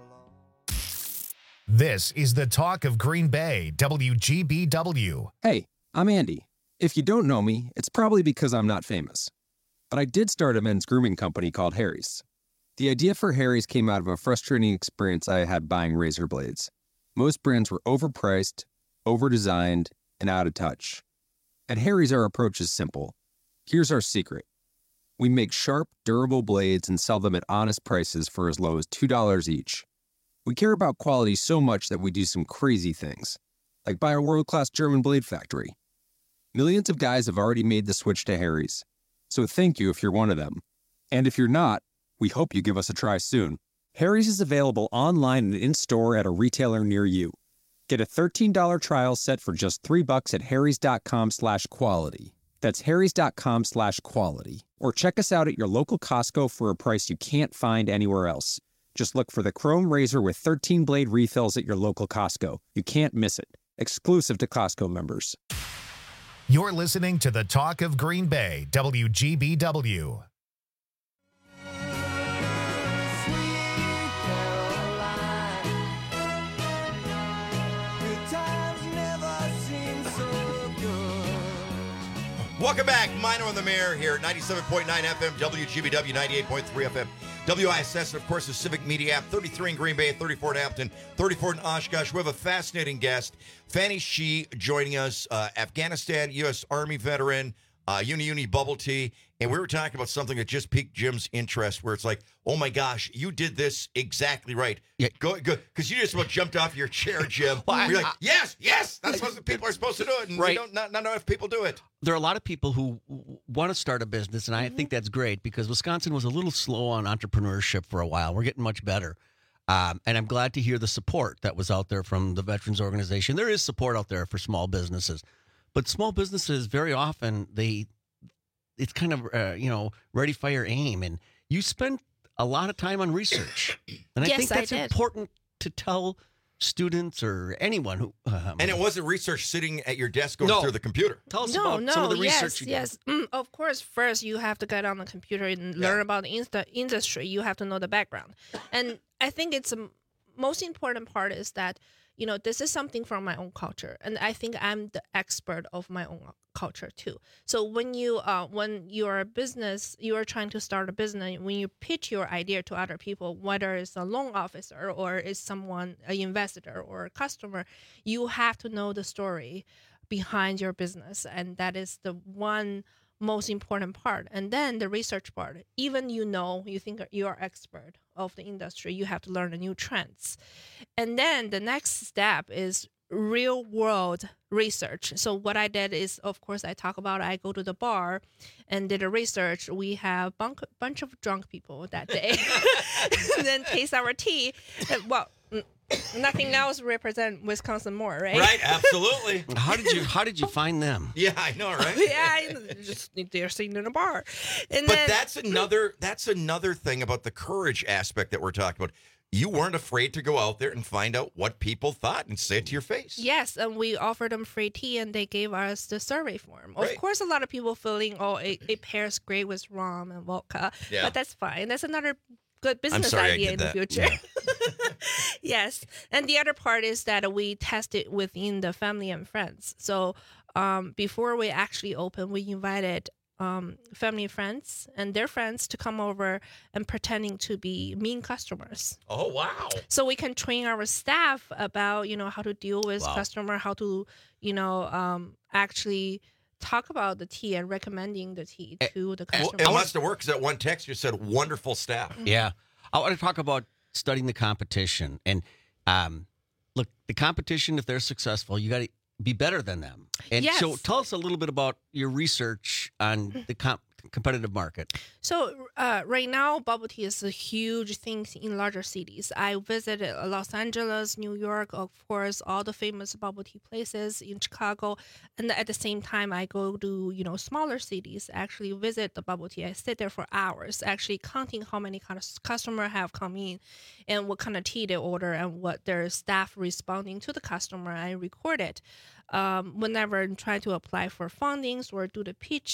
S1: This is the talk of Green Bay, W G B W.
S3: Hey, I'm Andy. If you don't know me, it's probably because I'm not famous. But I did start a men's grooming company called Harry's. The idea for Harry's came out of a frustrating experience I had buying razor blades. Most brands were overpriced, overdesigned, and out of touch. At Harry's, our approach is simple. Here's our secret. We make sharp, durable blades and sell them at honest prices for as low as two dollars each. We care about quality so much that we do some crazy things, like buy a world-class German blade factory. Millions of guys have already made the switch to Harry's, so thank you if you're one of them. And if you're not, we hope you give us a try soon. Harry's is available online and in-store at a retailer near you. Get a thirteen dollars trial set for just three bucks at harrys.com slash quality. That's harrys.com slash quality. Or check us out at your local Costco for a price you can't find anywhere else. Just look for the Chrome Razor with thirteen blade refills at your local Costco. You can't miss it. Exclusive to Costco members.
S1: You're listening to the talk of Green Bay, W G B W.
S15: Welcome back. Mino and the Mayor here at ninety-seven point nine F M, W G B W, ninety-eight point three F M, W I S S, and of course the Civic Media app, thirty-three in Green Bay, thirty-four in Hampton, thirty-four in Oshkosh. We have a fascinating guest, Fanny Shih, joining us, uh, Afghanistan, U S Army veteran, uh, Uni Uni Bubble Tea, and we were talking about something that just piqued Jim's interest, where it's like, oh my gosh, you did this exactly right. Yeah. Go, go, because you just about jumped off your chair, Jim. well, You're like, yes, yes, that's what people are supposed to do it, and
S16: right.
S15: we don't not, not know if people do it.
S16: There are a lot of people who want to start a business, and I
S15: Mm-hmm.
S16: think that's great because Wisconsin was a little slow on entrepreneurship for a while. We're getting much better. Um, and I'm glad to hear the support that was out there from the Veterans Organization. There is support out there for small businesses. But small businesses, very often, they it's kind of, uh, you know, ready, fire, aim. And you spend a lot of time on research. And I
S2: Yes,
S16: think
S2: I
S16: that's
S2: did.
S16: important to tell students or anyone who... Um,
S15: And it wasn't research sitting at your desk going
S16: No.
S15: through the computer.
S16: Tell us
S2: no,
S16: about
S2: no,
S16: some of the
S2: yes,
S16: research you
S2: yes. Mm, of course, first you have to get on the computer and learn about the insta- industry. You have to know the background. And I think it's the most important part is that, you know, this is something from my own culture. And I think I'm the expert of my own culture too. So when you, uh, when you're a business, you are trying to start a business, when you pitch your idea to other people, whether it's a loan officer or it's someone, an investor or a customer, you have to know the story behind your business. And that is the one most important part. And then the research part, even you know, you think you are expert of the industry, you have to learn the new trends. And then the next step is real world research. So what I did is, of course, I talk about, I go to the bar and did a research. We have a bunk, bunch of drunk people that day, and then taste our tea. And, well, n- nothing else represent Wisconsin more, right?
S15: Right, absolutely.
S16: How did you How did you find them?
S15: Yeah, I know, right?
S2: yeah, I just they're sitting in a bar. And
S15: But
S2: then,
S15: that's another that's another thing about the courage aspect that we're talking about. You weren't afraid to go out there and find out what people thought and say it to your face.
S2: Yes, and we offered them free tea, and they gave us the survey form. Of
S15: Right.
S2: course, a lot of people feeling, oh, it, it pairs great with rum and vodka,
S15: Yeah.
S2: but that's fine. That's another good business
S15: sorry I
S2: idea
S15: did
S2: in the
S15: that.
S2: future. Yes, and the other part is that we test it within the family and friends. So um, before we actually open, we invited um, family and friends and their friends to come over and pretending to be mean customers.
S15: Oh, wow.
S2: So we can train our staff about, you know, how to deal with
S15: Wow.
S2: customer, how to, you know, um, actually talk about the tea and recommending the tea to the
S15: Well,
S2: customer.
S15: it must have worked because that one text you said wonderful staff.
S16: Yeah. I want to talk about studying the competition. And um, look, the competition, if they're successful, you got to be better than them. And
S2: Yes.
S16: so tell us a little bit about your research on the comp- competitive market.
S2: So uh, right now, bubble tea is a huge thing in larger cities. I visited Los Angeles, New York, of course, all the famous bubble tea places in Chicago. And at the same time, I go to, you know, smaller cities, actually visit the bubble tea. I sit there for hours, actually counting how many kind of customer have come in and what kind of tea they order and what their staff responding to the customer. I record it. Um, whenever I'm trying to apply for fundings or do the pitch,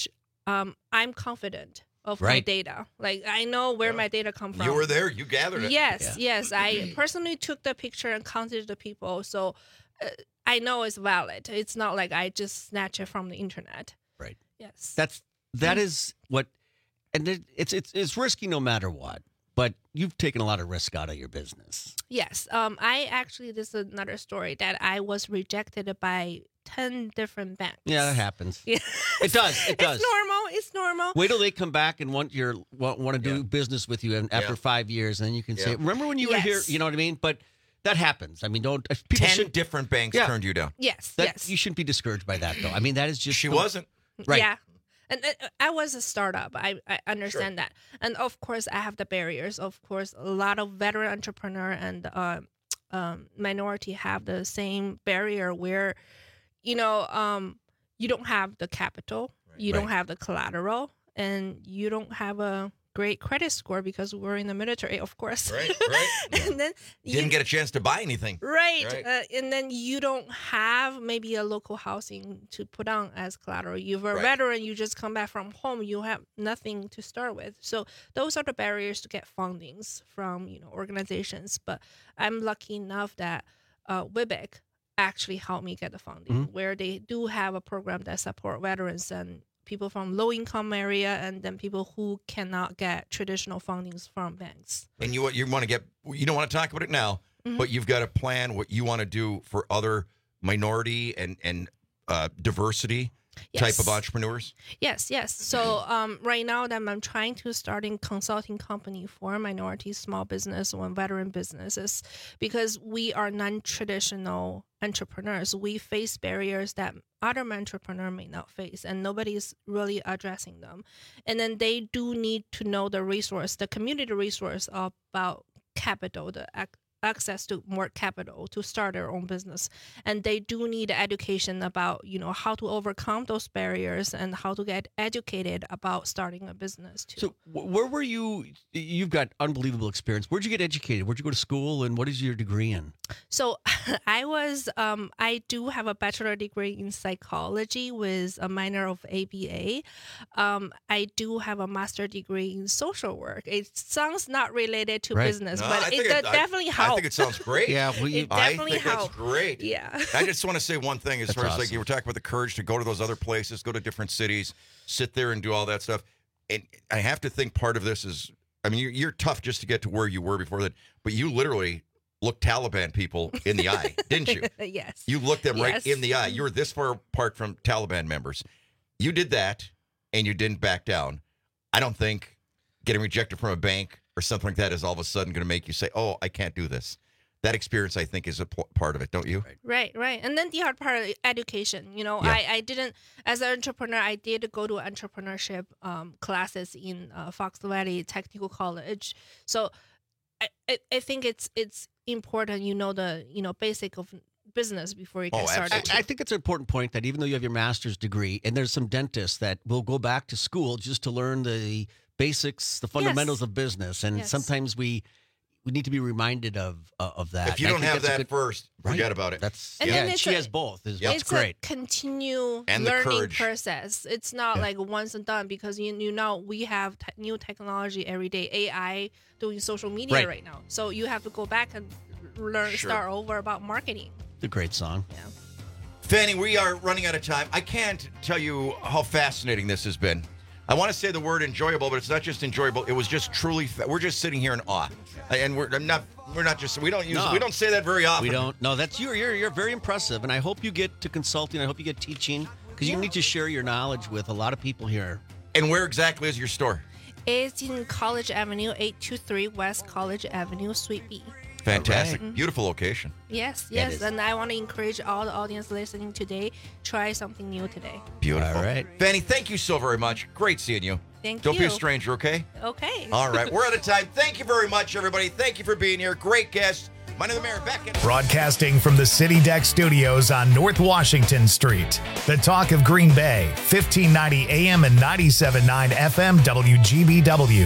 S2: um, I'm confident of my
S15: Right.
S2: data. Like I know where my data come from.
S15: You were there. You gathered it.
S2: Yes, yes. I personally took the picture and counted the people, so uh, I know it's valid. It's not like I just snatch it from the internet.
S16: Right.
S2: Yes.
S16: That's that is what, and it, it's it's it's risky no matter what. But you've taken a lot of risk out of your business.
S2: Yes. Um. I actually, this is another story that I was rejected by ten different banks.
S16: Yeah, that happens.
S2: Yeah.
S16: It does. It does.
S2: It's normal. It's normal.
S16: Wait till they come back and want your want, want to do business with you, and after
S15: Yeah.
S16: five years, and then you can say,
S15: Yeah.
S16: "Remember when you were here?"
S2: Yes.
S16: You know what I mean? But that happens. I mean, don't uh, people
S15: Ten
S16: should
S15: different banks
S16: Yeah.
S15: turned you down.
S2: Yes.
S16: that,
S2: yes.
S16: You shouldn't be discouraged by that, though. I mean, that is just
S15: She
S16: the-
S15: wasn't.
S16: right.
S2: Yeah. And uh, I was a startup. I, I understand that. And of course, I have the barriers. Of course, a lot of veteran entrepreneur and uh, um, minority have the same barrier where, you know, um, you don't have the capital, you don't
S15: Right.
S2: have the collateral, and you don't have a great credit score because we're in the military, of course.
S15: Right, right.
S2: And then you,
S15: Didn't get a chance to buy anything.
S2: Right.
S15: Right.
S2: Uh, and then you don't have maybe a local housing to put on as collateral. You're a
S15: Right.
S2: veteran, you just come back from home, you have nothing to start with. So those are the barriers to get fundings from, you know, organizations. But I'm lucky enough that uh, W I B I C actually helped me get the funding,
S16: Mhm.
S2: where they do have a program that support veterans and people from low income area and then people who cannot get traditional fundings from banks.
S15: And you you want to get you don't want to talk about it now,
S2: Mhm.
S15: but you've got to plan what you want to do for other minority and and uh, diversity type
S2: Yes.
S15: of entrepreneurs.
S2: Yes, yes. So um, right now, that I'm trying to start a consulting company for minority small business or veteran businesses because we are non-traditional entrepreneurs. We face barriers that other entrepreneur may not face, and nobody's really addressing them. And then they do need to know the resource, the community resource about capital, the ac- access to more capital to start their own business, and they do need education about, you know, how to overcome those barriers and how to get educated about starting a business too.
S16: So, wh- where were you? You've got unbelievable experience. Where'd you get educated? Where'd you go to school, and what is your degree in?
S2: So I was, um, I do have a bachelor degree in psychology with a minor of A B A. Um, I do have a master degree in social work. It sounds not related to
S16: Right.
S2: business,
S15: No, I
S2: but
S15: think
S2: it,
S15: it-
S2: does
S15: I-
S2: definitely
S15: I
S2: helps.
S15: think it sounds great.
S16: Yeah, well, you,
S2: It
S15: I
S2: definitely
S15: think that's
S2: helped.
S15: great.
S2: Yeah.
S15: I just want to say one thing as
S16: That's
S15: far as like
S16: awesome.
S15: you were talking about the courage to go to those other places, go to different cities, sit there and do all that stuff. And I have to think part of this is, I mean, you're, you're tough just to get to where you were before that, but you literally looked Taliban people in the eye, didn't you?
S2: Yes.
S15: You looked them right
S2: Yes.
S15: in the eye. You were this far apart from Taliban members. You did that, and you didn't back down. I don't think getting rejected from a bank or something like that is all of a sudden going to make you say, oh, I can't do this. That experience, I think, is a p- part of it, don't you?
S2: Right, right. And then the hard part, education. You know,
S15: Yeah.
S2: I, I didn't, as an entrepreneur, I did go to entrepreneurship um, classes in uh, Fox Valley Technical College. So I, I, I think it's it's important, you know, the, you know, basic of business before you get
S15: Oh,
S2: started.
S15: absolutely.
S16: I, I think it's an important point that even though you have your master's degree, and there's some dentists that will go back to school just to learn the basics, the fundamentals of business, and
S2: Yes.
S16: sometimes we we need to be reminded of uh, of that.
S15: If you
S16: I
S15: don't
S16: think
S15: have
S16: that's a
S15: that
S16: good-
S15: first,
S16: Right.
S15: forget about it.
S16: That's
S2: And
S16: yeah.
S2: then
S16: and
S2: it's
S16: she
S2: a-
S16: has both. Is
S15: Yeah.
S16: that's
S2: It's
S16: great.
S2: a continue
S15: And the
S2: learning
S15: courage.
S2: process. It's not
S15: Yeah.
S2: like once and done because you you know we have te- new technology every day. A I doing social media
S16: Right.
S2: right, now, so you have to go back and learn,
S15: Sure.
S2: start over about marketing.
S16: It's a great song.
S2: Yeah.
S15: Fanny, we are running out of time. I can't tell you how fascinating this has been. I want to say the word enjoyable, but it's not just enjoyable. It was just truly. Fa- we're just sitting here in awe, and we're I'm not. We're not just. We don't use.
S16: No.
S15: We don't say that very often.
S16: We don't. No, that's you. You're you're very impressive, and I hope you get to consulting. I hope you get teaching because you need to share your knowledge with a lot of people here.
S15: And where exactly is your store?
S2: It's in College Avenue, eight two three West College Avenue, Suite B.
S15: Fantastic,
S2: All right.
S15: beautiful location.
S2: Yes,
S16: It
S2: yes,
S16: is.
S2: and I want to encourage all the audience listening today. Try something new today.
S15: Beautiful.
S16: All right.
S15: Fanny, thank you so very much. Great seeing you.
S2: Thank
S15: Don't be a
S2: you.
S15: stranger, okay?
S2: Okay.
S15: All right, we're out of time. Thank you very much, everybody. Thank you for being here. Great guest. My name is Mayor Beckett.
S1: Broadcasting from the City Deck Studios on North Washington Street. The Talk of Green Bay, fifteen ninety A M and ninety-seven point nine F M W G B W.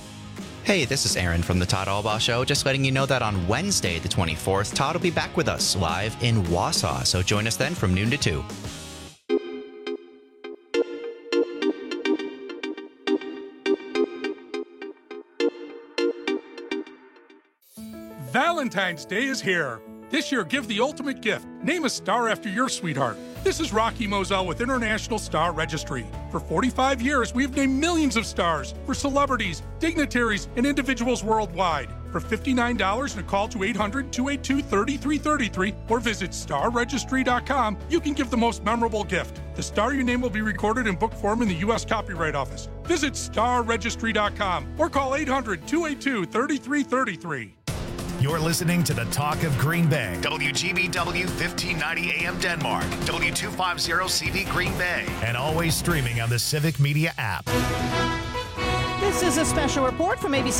S4: Hey, this is Aaron from the Todd Albaugh Show. Just letting you know that on Wednesday, the twenty-fourth, Todd will be back with us live in Wausau. So join us then from noon to two.
S5: Valentine's Day is here. This year, give the ultimate gift. Name a star after your sweetheart. This is Rocky Moselle with International Star Registry. For forty-five years, we've named millions of stars for celebrities, dignitaries, and individuals worldwide. For fifty-nine dollars and a call to eight hundred, two eight two, three three three three or visit star registry dot com, you can give the most memorable gift. The star you name will be recorded in book form in the U S Copyright Office. Visit star registry dot com or call eight hundred, two eight two, three three three three.
S1: You're listening to the Talk of Green Bay. W G B W fifteen ninety A M Denmark. W two fifty C V Green Bay. And always streaming on the Civic Media app.
S6: This is a special report from A B C